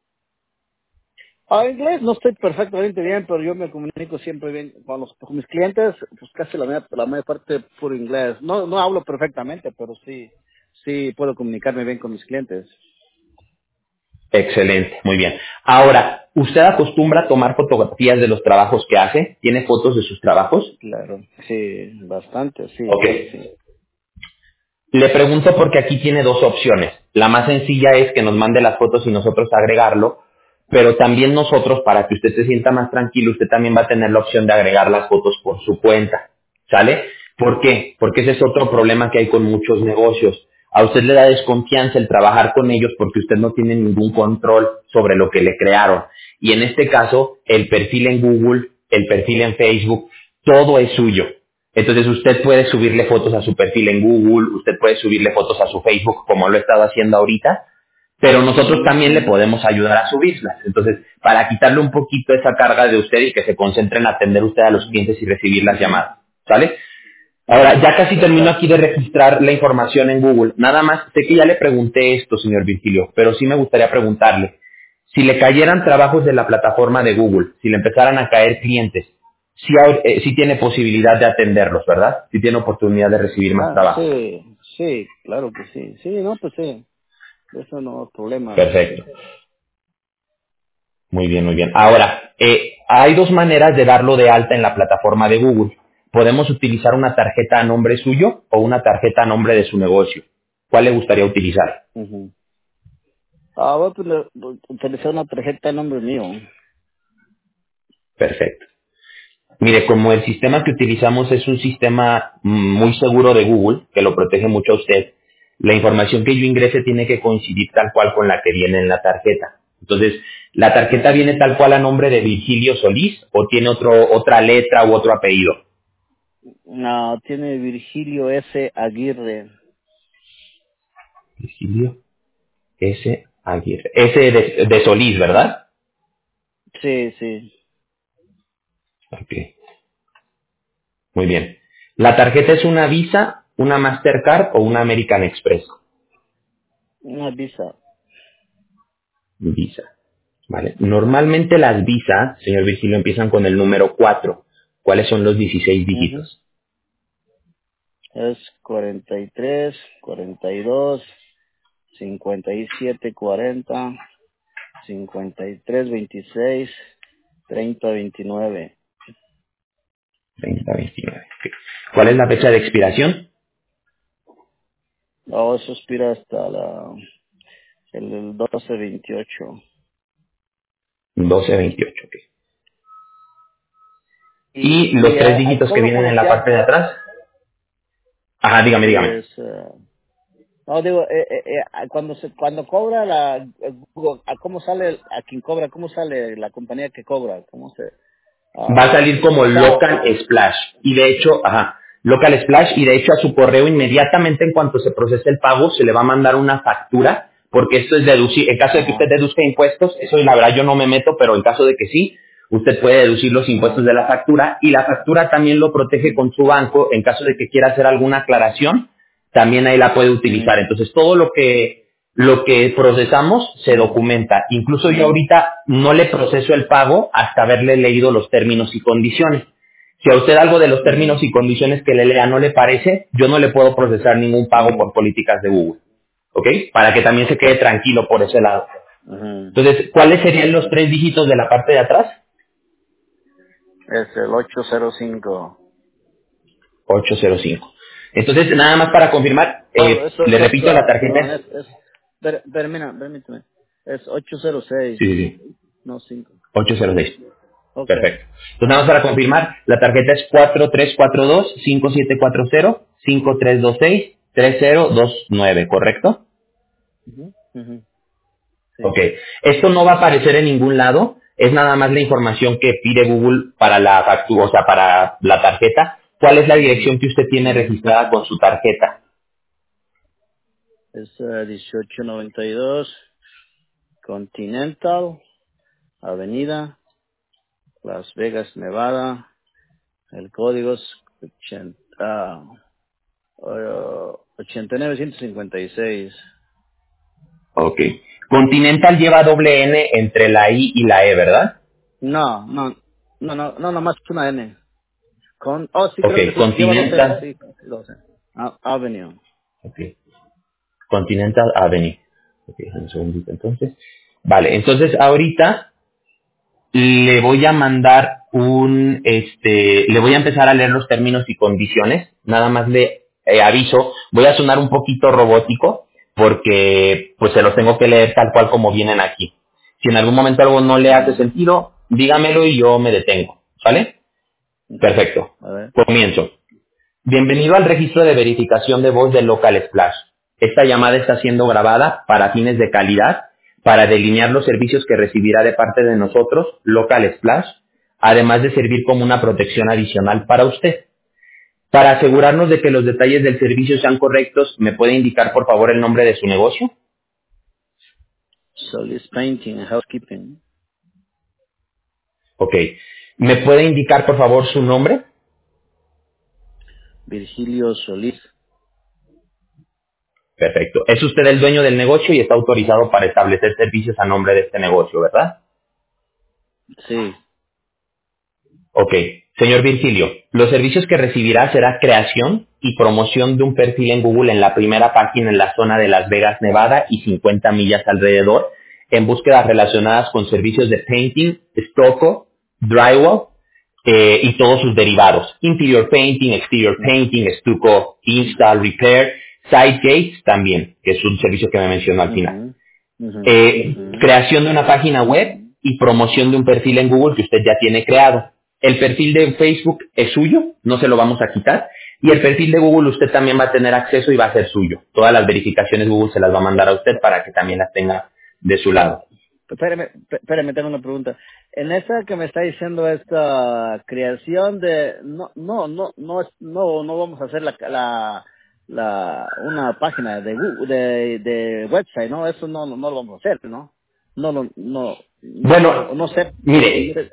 A inglés no estoy perfectamente bien, pero yo me comunico siempre bien con, los, con mis clientes, pues casi la mayor, la mayor parte por inglés. No, no hablo perfectamente, pero sí, sí puedo comunicarme bien con mis clientes. Excelente, muy bien. Ahora, ¿usted acostumbra a tomar fotografías de los trabajos que hace? ¿Tiene fotos de sus trabajos? Claro, sí, bastante, sí, sí, Ok. sí. Le pregunto porque aquí tiene dos opciones. La más sencilla es que nos mande las fotos y nosotros agregarlo, pero también nosotros, para que usted se sienta más tranquilo, usted también va a tener la opción de agregar las fotos por su cuenta. ¿Sale? ¿Por qué? Porque ese es otro problema que hay con muchos negocios. A usted le da desconfianza el trabajar con ellos porque usted no tiene ningún control sobre lo que le crearon. Y en este caso, el perfil en Google, el perfil en Facebook, todo es suyo. Entonces usted puede subirle fotos a su perfil en Google, usted puede subirle fotos a su Facebook como lo he estado haciendo ahorita, pero nosotros Mhm, también le podemos ayudar a subirlas. Entonces, para quitarle un poquito esa carga de usted y que se concentre en atender usted a los mhm, clientes y recibir las mhm, llamadas, ¿sale? Ahora, mhm, ya casi termino aquí de registrar la información en Google. Nada más, sé que ya le pregunté esto, señor Virgilio, pero sí me gustaría preguntarle. Si le cayeran trabajos de la plataforma de Google, si le empezaran a caer clientes, sí, hay- eh, sí tiene posibilidad de atenderlos, ¿verdad? Sí tiene oportunidad de recibir más Ah, trabajo. sí, sí, claro que sí. Sí, no, pues sí, eso no es problema. Perfecto. Muy bien, muy bien. Ahora, eh, hay dos maneras de darlo de alta en la plataforma de Google. Podemos utilizar una tarjeta a nombre suyo o una tarjeta a nombre de su negocio. ¿Cuál le gustaría utilizar? Mhm. Ah, voy a utili- voy a utilizar una tarjeta en nombre mío. Perfecto. Mire, como el sistema que utilizamos es un sistema mm, muy seguro de Google, que lo protege mucho a usted, la información que yo ingrese tiene que coincidir tal cual con la que viene en la tarjeta. Entonces, ¿la tarjeta viene tal cual a nombre de Virgilio Solís o tiene otro, otra letra u otro apellido? No, tiene Virgilio S. Aguirre. Virgilio S. Aguirre. S de, de Solís, ¿verdad? Sí, sí. Ok, muy bien. ¿La tarjeta es una Visa, una Mastercard o una American Express? Una visa. Visa. ¿Vale? Normalmente las Visa, señor Virgilio, empiezan con el número cuatro. ¿Cuáles son los dieciséis Ujú. dígitos? Es cuarenta y tres, cuarenta y dos, cincuenta y siete, cuarenta, cincuenta y tres, veintiséis, treinta, veintinueve. treinta veintinueve. Ok. ¿Cuál es la fecha de expiración? Oh, eso expira hasta la, el, el doce veintiocho. doce veintiocho. Ok. Y, ¿Y los y tres a- al dígitos que cobro vienen en la comercial parte de atrás? Ajá, dígame, dígame. es... eh, no, digo, eh, eh, eh, cuando se cuando cobra la... eh, Google, ¿a ¿cómo sale a quien cobra? ¿Cómo sale la compañía que cobra? ¿Cómo se...? Va a ah salir como o sea... Local Splash. Y de hecho, ajá, Local Splash, y de hecho a su correo inmediatamente en cuanto se procese el pago se le va a mandar una factura, porque esto es deducir, en caso de que usted Ajá, deduzca impuestos, eso la verdad yo no me meto, pero en caso de que sí, usted puede deducir los impuestos ajá. de la factura, y la factura también lo protege con su banco en caso de que quiera hacer alguna aclaración, también ahí la puede Ujú, utilizar. Entonces todo lo que lo que procesamos se ujú, documenta. Incluso yo ahorita no le proceso el pago hasta haberle leído los términos y condiciones. Si a usted algo de los ujú, términos y condiciones que le lea no le parece, yo no le puedo procesar ningún pago ujú, por políticas de Google. ¿Ok? Para que también se quede tranquilo por ese lado. ujú. Entonces, ¿cuáles serían los tres dígitos de la parte de atrás? Es el ocho cero cinco. ocho cero cinco. Entonces, nada más para confirmar, Oh, eh, eso, le eso, repito, la ah, tarjeta perdón, es... es... es per, permina, permíteme. Es ocho cero seis, Sí, sí, sí. no cinco. ocho cero seis. Ok. Perfecto. Entonces, nada más para confirmar, la tarjeta es cuatro tres cuatro dos, cinco siete cuatro cero, cinco tres dos seis, tres cero dos nueve, ¿correcto? Ujú, ujú, sí. Ok. Esto no va a aparecer en ningún lado, es nada más la información que pide Google para la factura, o sea, para la tarjeta. ¿Cuál es la dirección que usted tiene registrada con su tarjeta? Es eh, dieciocho noventa y dos Continental Avenida, Las Vegas, Nevada. El código es ochenta, uh, ochenta y nueve ciento cincuenta y seis. Ok. Continental lleva doble N entre la I y la E, ¿verdad? No, no, no, no, no, nomás una N. Con, oh, sí, Ok. creo que sí, lleva dos N, Continental. sí, sí, dos N. A- Avenue. Ok. Continental Avenue. Ok, un segundito entonces. Vale, entonces ahorita le voy a mandar un, este, le voy a empezar a leer los términos y condiciones. Nada más le eh, aviso, voy a sonar un poquito robótico porque pues se los tengo que leer tal cual como vienen aquí. Si en algún momento algo no le hace Ujú, sentido, dígamelo y yo me detengo. ¿Vale? ujú. Perfecto. A ver. Comienzo. Bienvenido al registro de verificación de voz del Local Splash. Esta llamada está siendo grabada para fines de calidad, para delinear los servicios que recibirá de parte de nosotros, Local Splash, además de servir como una protección adicional para usted. Para asegurarnos de que los detalles del servicio sean correctos, ¿me puede indicar por favor el nombre de su negocio? Solis Painting, Housekeeping. Ok. ¿Me puede indicar por favor su nombre? Virgilio Solís. Perfecto. Es usted el dueño del negocio y está autorizado para establecer servicios a nombre de este negocio, ¿verdad? Sí. Ok, señor Virgilio, los servicios que recibirá será creación y promoción de un perfil en Google en la primera página en la zona de Las Vegas, Nevada y cincuenta millas alrededor, en búsquedas relacionadas con servicios de painting, stucco, drywall eh, y todos sus derivados. Interior painting, exterior painting, stucco, install, repair, side gates también, que es un servicio que me mencionó al final. Ujú, ujú, Eh, ujú, creación de una página web y promoción de un perfil en Google que usted ya tiene creado. El perfil de Facebook es suyo, no se lo vamos a quitar. Y el perfil de Google usted también va a tener acceso y va a ser suyo. Todas las verificaciones Google se las va a mandar a usted para que también las tenga de su lado. espérame, espérame, tengo una pregunta. En esa que me está diciendo esta creación de, no, no, no, no, es- no, no vamos a hacer la, la, la, una página de Google, de, de website, ¿no? Eso no, no lo vamos a hacer, ¿no? No, no, no, Bueno, no, no sé. mire,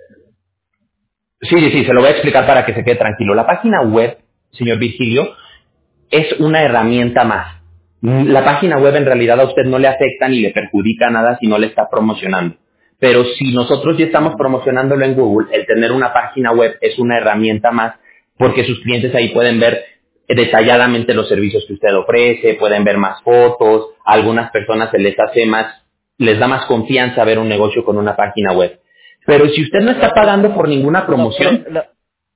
sí, sí, sí, se lo voy a explicar para que se quede tranquilo. La página web, señor Virgilio, es una herramienta más. La página web en realidad a usted no le afecta ni le perjudica nada si no le está promocionando. Pero si nosotros ya estamos promocionándolo en Google, el tener una página web es una herramienta más porque sus clientes ahí pueden ver detalladamente los servicios que usted ofrece, pueden ver más fotos, a algunas personas se les hace más, les da más confianza ver un negocio con una página web. Pero si usted no está pagando por ninguna No, pero promoción, la,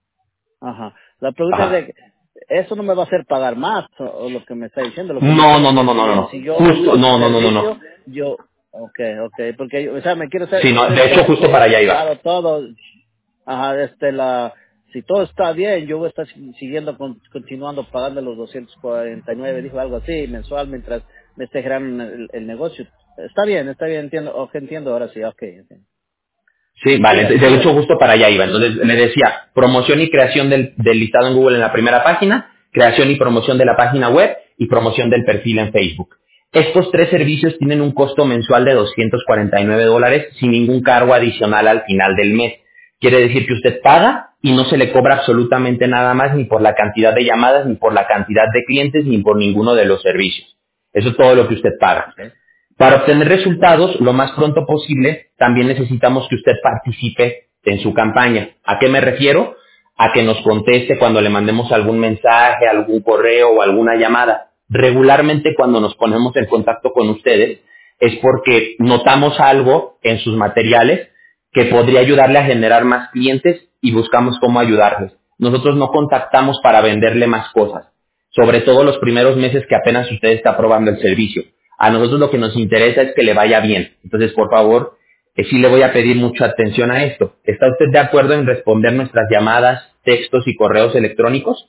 ajá, la pregunta es ajá, de que eso no me va a hacer pagar más, o, o lo que me está diciendo. Lo que yo no, quiero no, es no, que no, no, no, si, no. si yo uso Justo, ese no, no, no, no, no. servicio, yo, okay, okay, porque, o sea, me quiero Sí, hacer, no, quiero de hecho estar justo para allá iba. claro todo, ajá, este, la, si todo está bien, yo voy a estar si- siguiendo, con, continuando pagando los doscientos cuarenta y nueve, dijo algo así, mensual, mientras me esté generando el, el negocio. Está bien, está bien, entiendo, ok, entiendo ahora sí, okay, okay. Sí, vale, Siga, de siga. hecho justo para allá iba. Entonces le decía, promoción y creación del, del listado en Google en la primera página, creación y promoción de la página web y promoción del perfil en Facebook. Estos tres servicios tienen un costo mensual de doscientos cuarenta y nueve dólares sin ningún cargo adicional al final del mes. Quiere decir que usted paga y no se le cobra absolutamente nada más ni por la cantidad de llamadas, ni por la cantidad de clientes, ni por ninguno de los servicios. Eso es todo lo que usted paga. Okay. Para obtener resultados lo más pronto posible, también necesitamos que usted participe en su campaña. ¿A qué me refiero? A que nos conteste cuando le mandemos algún mensaje, algún correo o alguna llamada. Regularmente cuando nos ponemos en contacto con ustedes es porque notamos algo en sus materiales que podría ayudarle a generar más clientes y buscamos cómo ayudarles. Nosotros no contactamos para venderle más cosas, sobre todo los primeros meses que apenas usted está probando el servicio. A nosotros lo que nos interesa es que le vaya bien. Entonces, por favor, eh, sí le voy a pedir mucha atención a esto. ¿Está usted de acuerdo en responder nuestras llamadas, textos y correos electrónicos?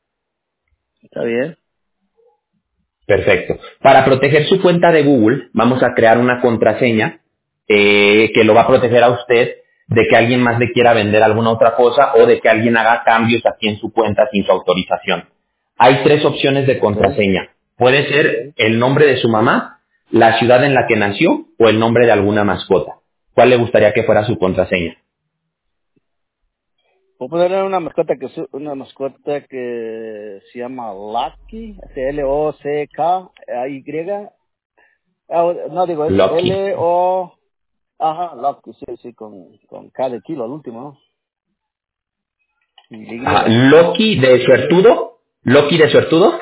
Está bien. Perfecto. Para proteger su cuenta de Google, vamos a crear una contraseña eh, que lo va a proteger a usted de que alguien más le quiera vender alguna otra cosa o de que alguien haga cambios aquí en su cuenta sin su autorización. Hay tres opciones de Okay. contraseña. Puede ser el nombre de su mamá, la ciudad en la que nació o el nombre de alguna mascota. ¿Cuál le gustaría que fuera su contraseña? Voy a ponerle una mascota que su- una mascota que se llama Lucky, L O C K Y. Ah, no digo, es Lucky. L O, ajá, Lucky, sí, sí, con, con K de kilo al último, ¿no? Y Y. Ajá, Loki de suertudo. Loki de suertudo.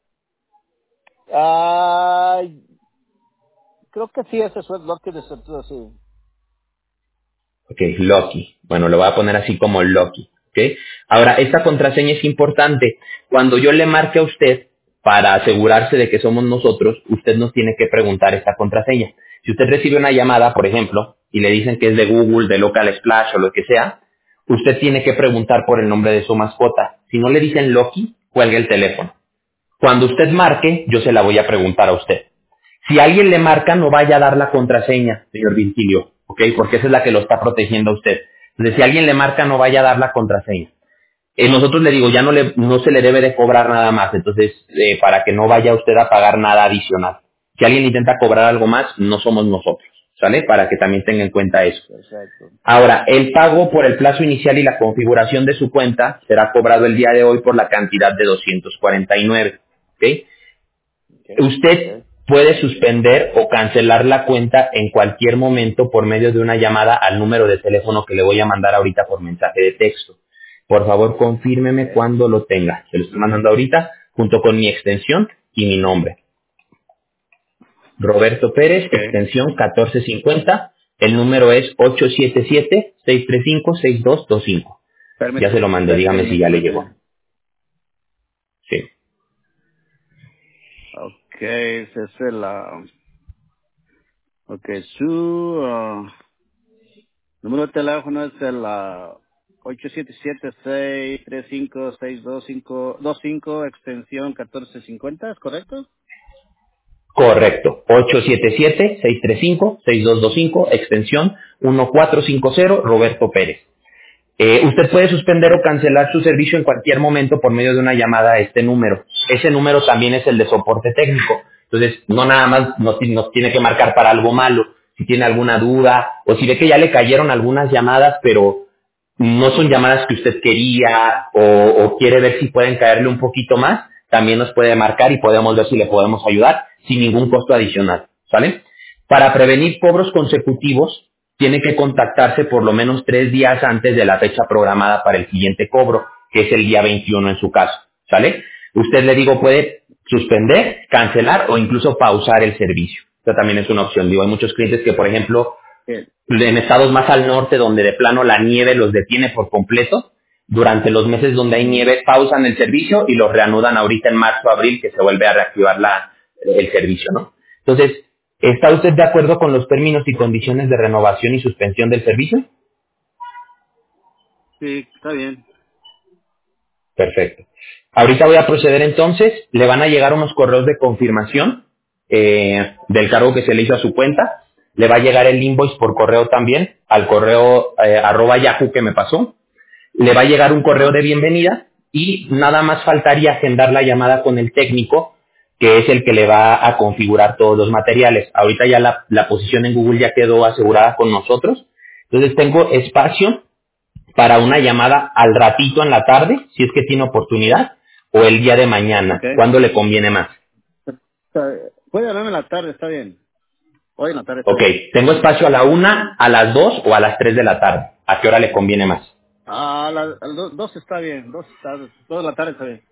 Ah, creo que sí, ese es Lucky de sentido, sí. Ok, Loki. Bueno, lo voy a poner así como Loki. ¿Ok? Ahora, esta contraseña es importante. Cuando yo le marque a usted, para asegurarse de que somos nosotros, usted nos tiene que preguntar esta contraseña. Si usted recibe una llamada, por ejemplo, y le dicen que es de Google, de Local Splash o lo que sea, usted tiene que preguntar por el nombre de su mascota. Si no le dicen Loki, cuelgue el teléfono. Cuando usted marque, yo se la voy a preguntar a usted. Si alguien le marca, no vaya a dar la contraseña, señor Virgilio, ¿ok? Porque esa es la que lo está protegiendo a usted. Entonces, si alguien le marca, no vaya a dar la contraseña. Eh, nosotros le digo, ya no, le, no se le debe de cobrar nada más, entonces, eh, para que no vaya usted a pagar nada adicional. Si alguien intenta cobrar algo más, no somos nosotros, ¿sale? Para que también tenga en cuenta eso. Exacto. Ahora, el pago por el plazo inicial y la configuración de su cuenta será cobrado el día de hoy por la cantidad de doscientos cuarenta y nueve, ¿ok? Okay, Usted okay. puede suspender o cancelar la cuenta en cualquier momento por medio de una llamada al número de teléfono que le voy a mandar ahorita por mensaje de texto. Por favor, confírmeme cuando lo tenga. Se lo estoy mandando ahorita junto con mi extensión y mi nombre. Roberto Pérez, Okay. extensión catorce cincuenta. El número es ocho siete siete, seis tres cinco, seis dos dos cinco. Ya se Permíteme, lo mandé, dígame permíteme, si ya le llegó. permíteme. Sí. Okay, ese es el, ah, okay, su, ah, número de teléfono es el uh, ocho siete siete, seis tres cinco, seis dos cinco, dos cinco, extensión catorce cincuenta, ¿es correcto? Correcto. ocho siete siete, seis tres cinco, seis dos dos cinco, extensión uno cuatro cinco cero, Roberto Pérez. Eh, usted puede suspender o cancelar su servicio en cualquier momento por medio de una llamada a este número. Ese número también es el de soporte técnico. Entonces, no nada más nos, nos tiene que marcar para algo malo. Si tiene alguna duda o si ve que ya le cayeron algunas llamadas, pero no son llamadas que usted quería o, o quiere ver si pueden caerle un poquito más, también nos puede marcar y podemos ver si le podemos ayudar sin ningún costo adicional, ¿sale? Para prevenir cobros consecutivos, tiene que contactarse por lo menos tres días antes de la fecha programada para el siguiente cobro, que es el día veintiuno en su caso, ¿sale? Usted, le digo, puede suspender, cancelar o incluso pausar el servicio. Esta también es una opción. Digo, hay muchos clientes que, por ejemplo, Sí. en estados más al norte donde de plano la nieve los detiene por completo, durante los meses donde hay nieve pausan el servicio y los reanudan ahorita en marzo, abril, que se vuelve a reactivar la, el servicio, ¿no? Entonces, ¿está usted de acuerdo con los términos y condiciones de renovación y suspensión del servicio? Sí, está bien. Perfecto. Ahorita voy a proceder entonces, le van a llegar unos correos de confirmación eh, del cargo que se le hizo a su cuenta, le va a llegar el invoice por correo también, al correo eh, arroba yahoo que me pasó, le va a llegar un correo Ajá. de bienvenida y nada más faltaría agendar la llamada con el técnico, que es el que le va a configurar todos los materiales. Ahorita ya la, la posición en Google ya quedó asegurada con nosotros, entonces tengo espacio para una llamada al ratito en la tarde, si es que tiene oportunidad, o el día de mañana, Okay. ¿cuándo le conviene más? Está- Puede hablarme en la tarde, está bien. Hoy en la tarde está Ok, bien. tengo espacio a la una, a las dos o a las tres de la tarde. ¿A qué hora le conviene más? A las a las dos está bien, dos está, toda la tarde está bien.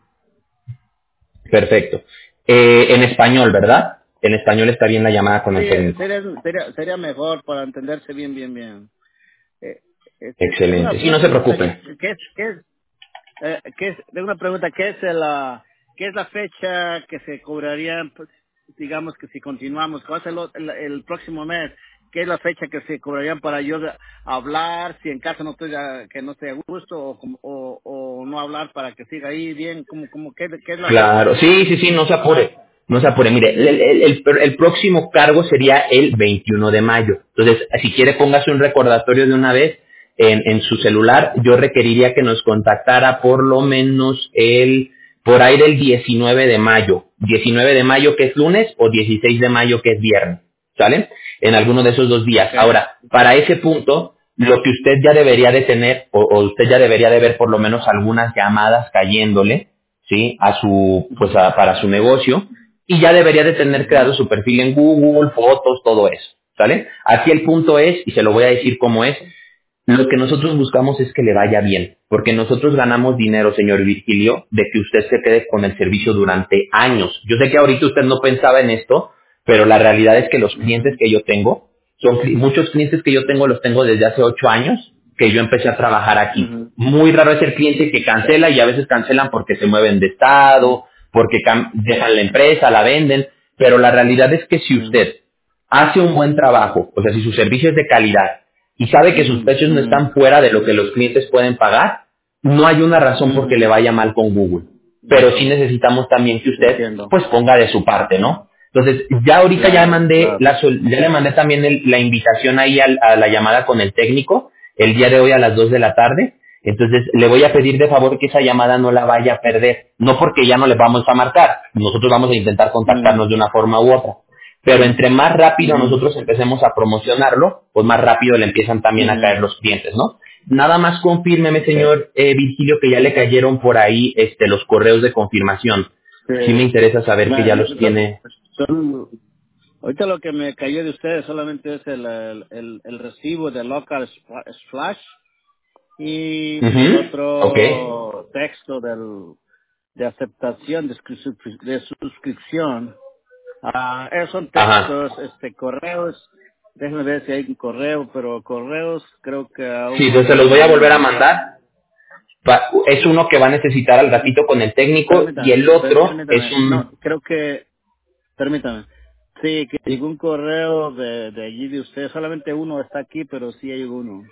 Perfecto. Eh, en español, ¿verdad? En español está bien la llamada con Sí, el técnico. sería, sería, sería mejor para entenderse bien, bien, bien. Eh, este, tengo una, Excelente. Sí, una no se pregunta, preocupe. ¿qué, qué es, qué es, eh, qué es, tengo una pregunta, ¿qué es la, qué es la fecha que se cobraría, pues, digamos que si continuamos, cuál es el, o- el, el próximo mes? ¿Qué es la fecha que se cobrarían para yo de- hablar, si en caso no estoy, a- que no esté a gusto, o, como- o, o no hablar para que siga ahí bien, como, como, ¿qué, qué es la fecha? Claro, sí, sí, sí, no se apure, no se apure. Mire, el, el- el- el próximo cargo sería el veintiuno de mayo. Entonces, si quiere, póngase un recordatorio de una vez en, en su celular. Yo requeriría que nos contactara por lo menos el, por ahí del diecinueve de mayo. diecinueve de mayo que es lunes o dieciséis de mayo que es viernes, ¿sale? En alguno de esos dos días. Okay. Ahora, para ese punto, lo que usted ya debería de tener, o, o usted ya debería de ver por lo menos algunas llamadas cayéndole, ¿sí? A su, pues a- para su negocio, y ya debería de tener Ujú. creado su perfil en Google, fotos, todo eso, ¿sale? Aquí el punto es, y se lo voy a decir cómo es, lo que nosotros buscamos es que le vaya bien, porque nosotros ganamos dinero, señor Virgilio, de que usted se quede con el servicio durante años. Yo sé que ahorita usted no pensaba en esto, pero la realidad es que los clientes Ujú. que yo tengo, son cli- muchos clientes que yo tengo los tengo desde hace ocho años que yo empecé a trabajar aquí. Ujú. Muy raro es el cliente que cancela y a veces cancelan porque se mueven de estado, porque cam- dejan la empresa, la venden, pero la realidad es que si Ujú. usted hace un buen trabajo, o sea, si su servicio es de calidad y sabe que sus Ujú. precios no Ujú. están fuera de lo que los clientes pueden pagar, no hay una razón por que le Ujú. vaya mal con Google. Pero sí Ujú. necesitamos también que usted Entiendo. pues ponga de su parte, ¿no? Entonces, ya ahorita ya Claro, mandé claro. la sol- ya le mandé también el- la invitación ahí al- a la llamada con el técnico el día de hoy a las dos de la tarde. Entonces, le voy a pedir de favor que esa llamada no la vaya a perder. No porque ya no le vamos a marcar. Nosotros vamos a intentar Ujú. contactarnos de una forma u otra. Pero entre más rápido Ujú. nosotros empecemos a promocionarlo, pues más rápido le empiezan también a Ujú. caer los clientes, ¿no? Nada más confírmeme, Sí. señor eh, Virgilio, que ya le cayeron por ahí este, los correos de confirmación. Sí me Sí. interesa saber que Me- ya me- los tiene. son- ahorita lo que me cayó de ustedes solamente es el, el, el, el recibo de Local Spla- Splash y el Ujú. Ok. otro texto del, de aceptación de, suscri- de suscripción. Ah, esos son Ajá. textos, este, correos. Déjenme ver si hay un correo, pero correos creo que Sí, pues se los aún voy a volver a no. mandar. Pa- Es uno que va a necesitar al ratito con el técnico y Permítame, el per- otro es permítame. No, un... creo que, permítame. Sí, que llegó un correo de, de allí de usted. Solamente uno está aquí, pero sí hay uno.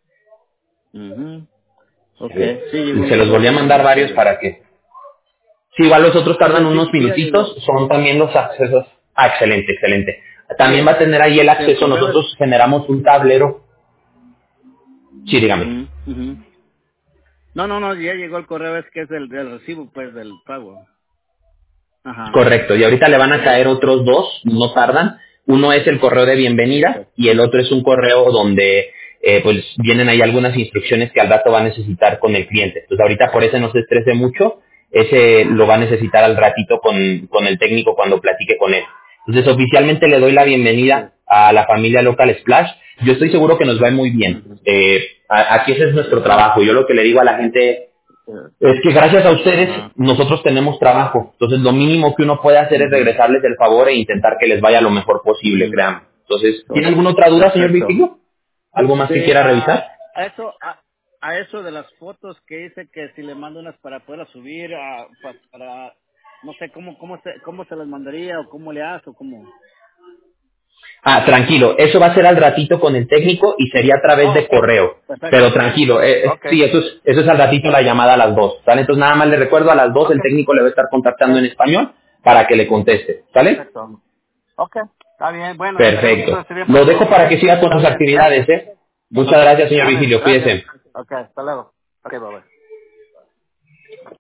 Mhm. Okay, sí llegó un Se los correo volví a de, de mandar varios ustedes. para que... Sí, igual los otros tardan Sí, unos sí, ya llegó. minutitos, son también los accesos. Ah, excelente, excelente. También va a tener ahí el Sí, el acceso, correo es... nosotros generamos un tablero. Sí, dígame. Ujú, ujú. No, no, no, ya llegó el correo, es que es el del recibo, pues, del pago. Ajá. Correcto, y ahorita le van a caer otros dos, no tardan. Uno es el correo de bienvenida y el otro es un correo donde eh, pues vienen ahí algunas instrucciones que al rato va a necesitar con el cliente. Entonces ahorita por ese no se estrese mucho, ese lo va a necesitar al ratito con, con el técnico cuando platique con él. Entonces oficialmente le doy la Sí. bienvenida a la familia Local Splash. Yo estoy seguro que nos va muy bien. Ujú. Eh, a- aquí ese es nuestro trabajo. Yo lo que le digo a la gente Sí. es que gracias a ustedes Ajá. nosotros tenemos trabajo. Entonces lo mínimo que uno puede hacer es Ujú. regresarles el favor e intentar que les vaya lo mejor posible, Ujú. créanme. Entonces, ¿tiene So, alguna otra duda, señor perfecto. Virgilio? ¿Algo más que Sí, quiera a, revisar? a eso, a, a eso de las fotos que dice que si le mando unas para poderlas subir, a, pa- para, no sé cómo, cómo se, cómo se las mandaría o cómo le hace o cómo. Ah, tranquilo, eso va a ser al ratito con el técnico y sería a través Oh, de ok, correo. Pero perfecto. tranquilo, eh, eh, Ok, sí, eso es, eso es al ratito la llamada a las dos, ¿sale? Entonces nada más le recuerdo, a las dos ok, el técnico le va a estar contactando en per- español para que le conteste, ¿sale? perfecto. Ok, está bien, bueno, esperemos que todo Perfecto. esté bien Lo pronto. dejo para que siga con Está sus bien, actividades, ¿eh? Muchas gracias, señor ándale, Vigilio, gracias. cuídese. Ok, hasta luego. Ok, bye bye.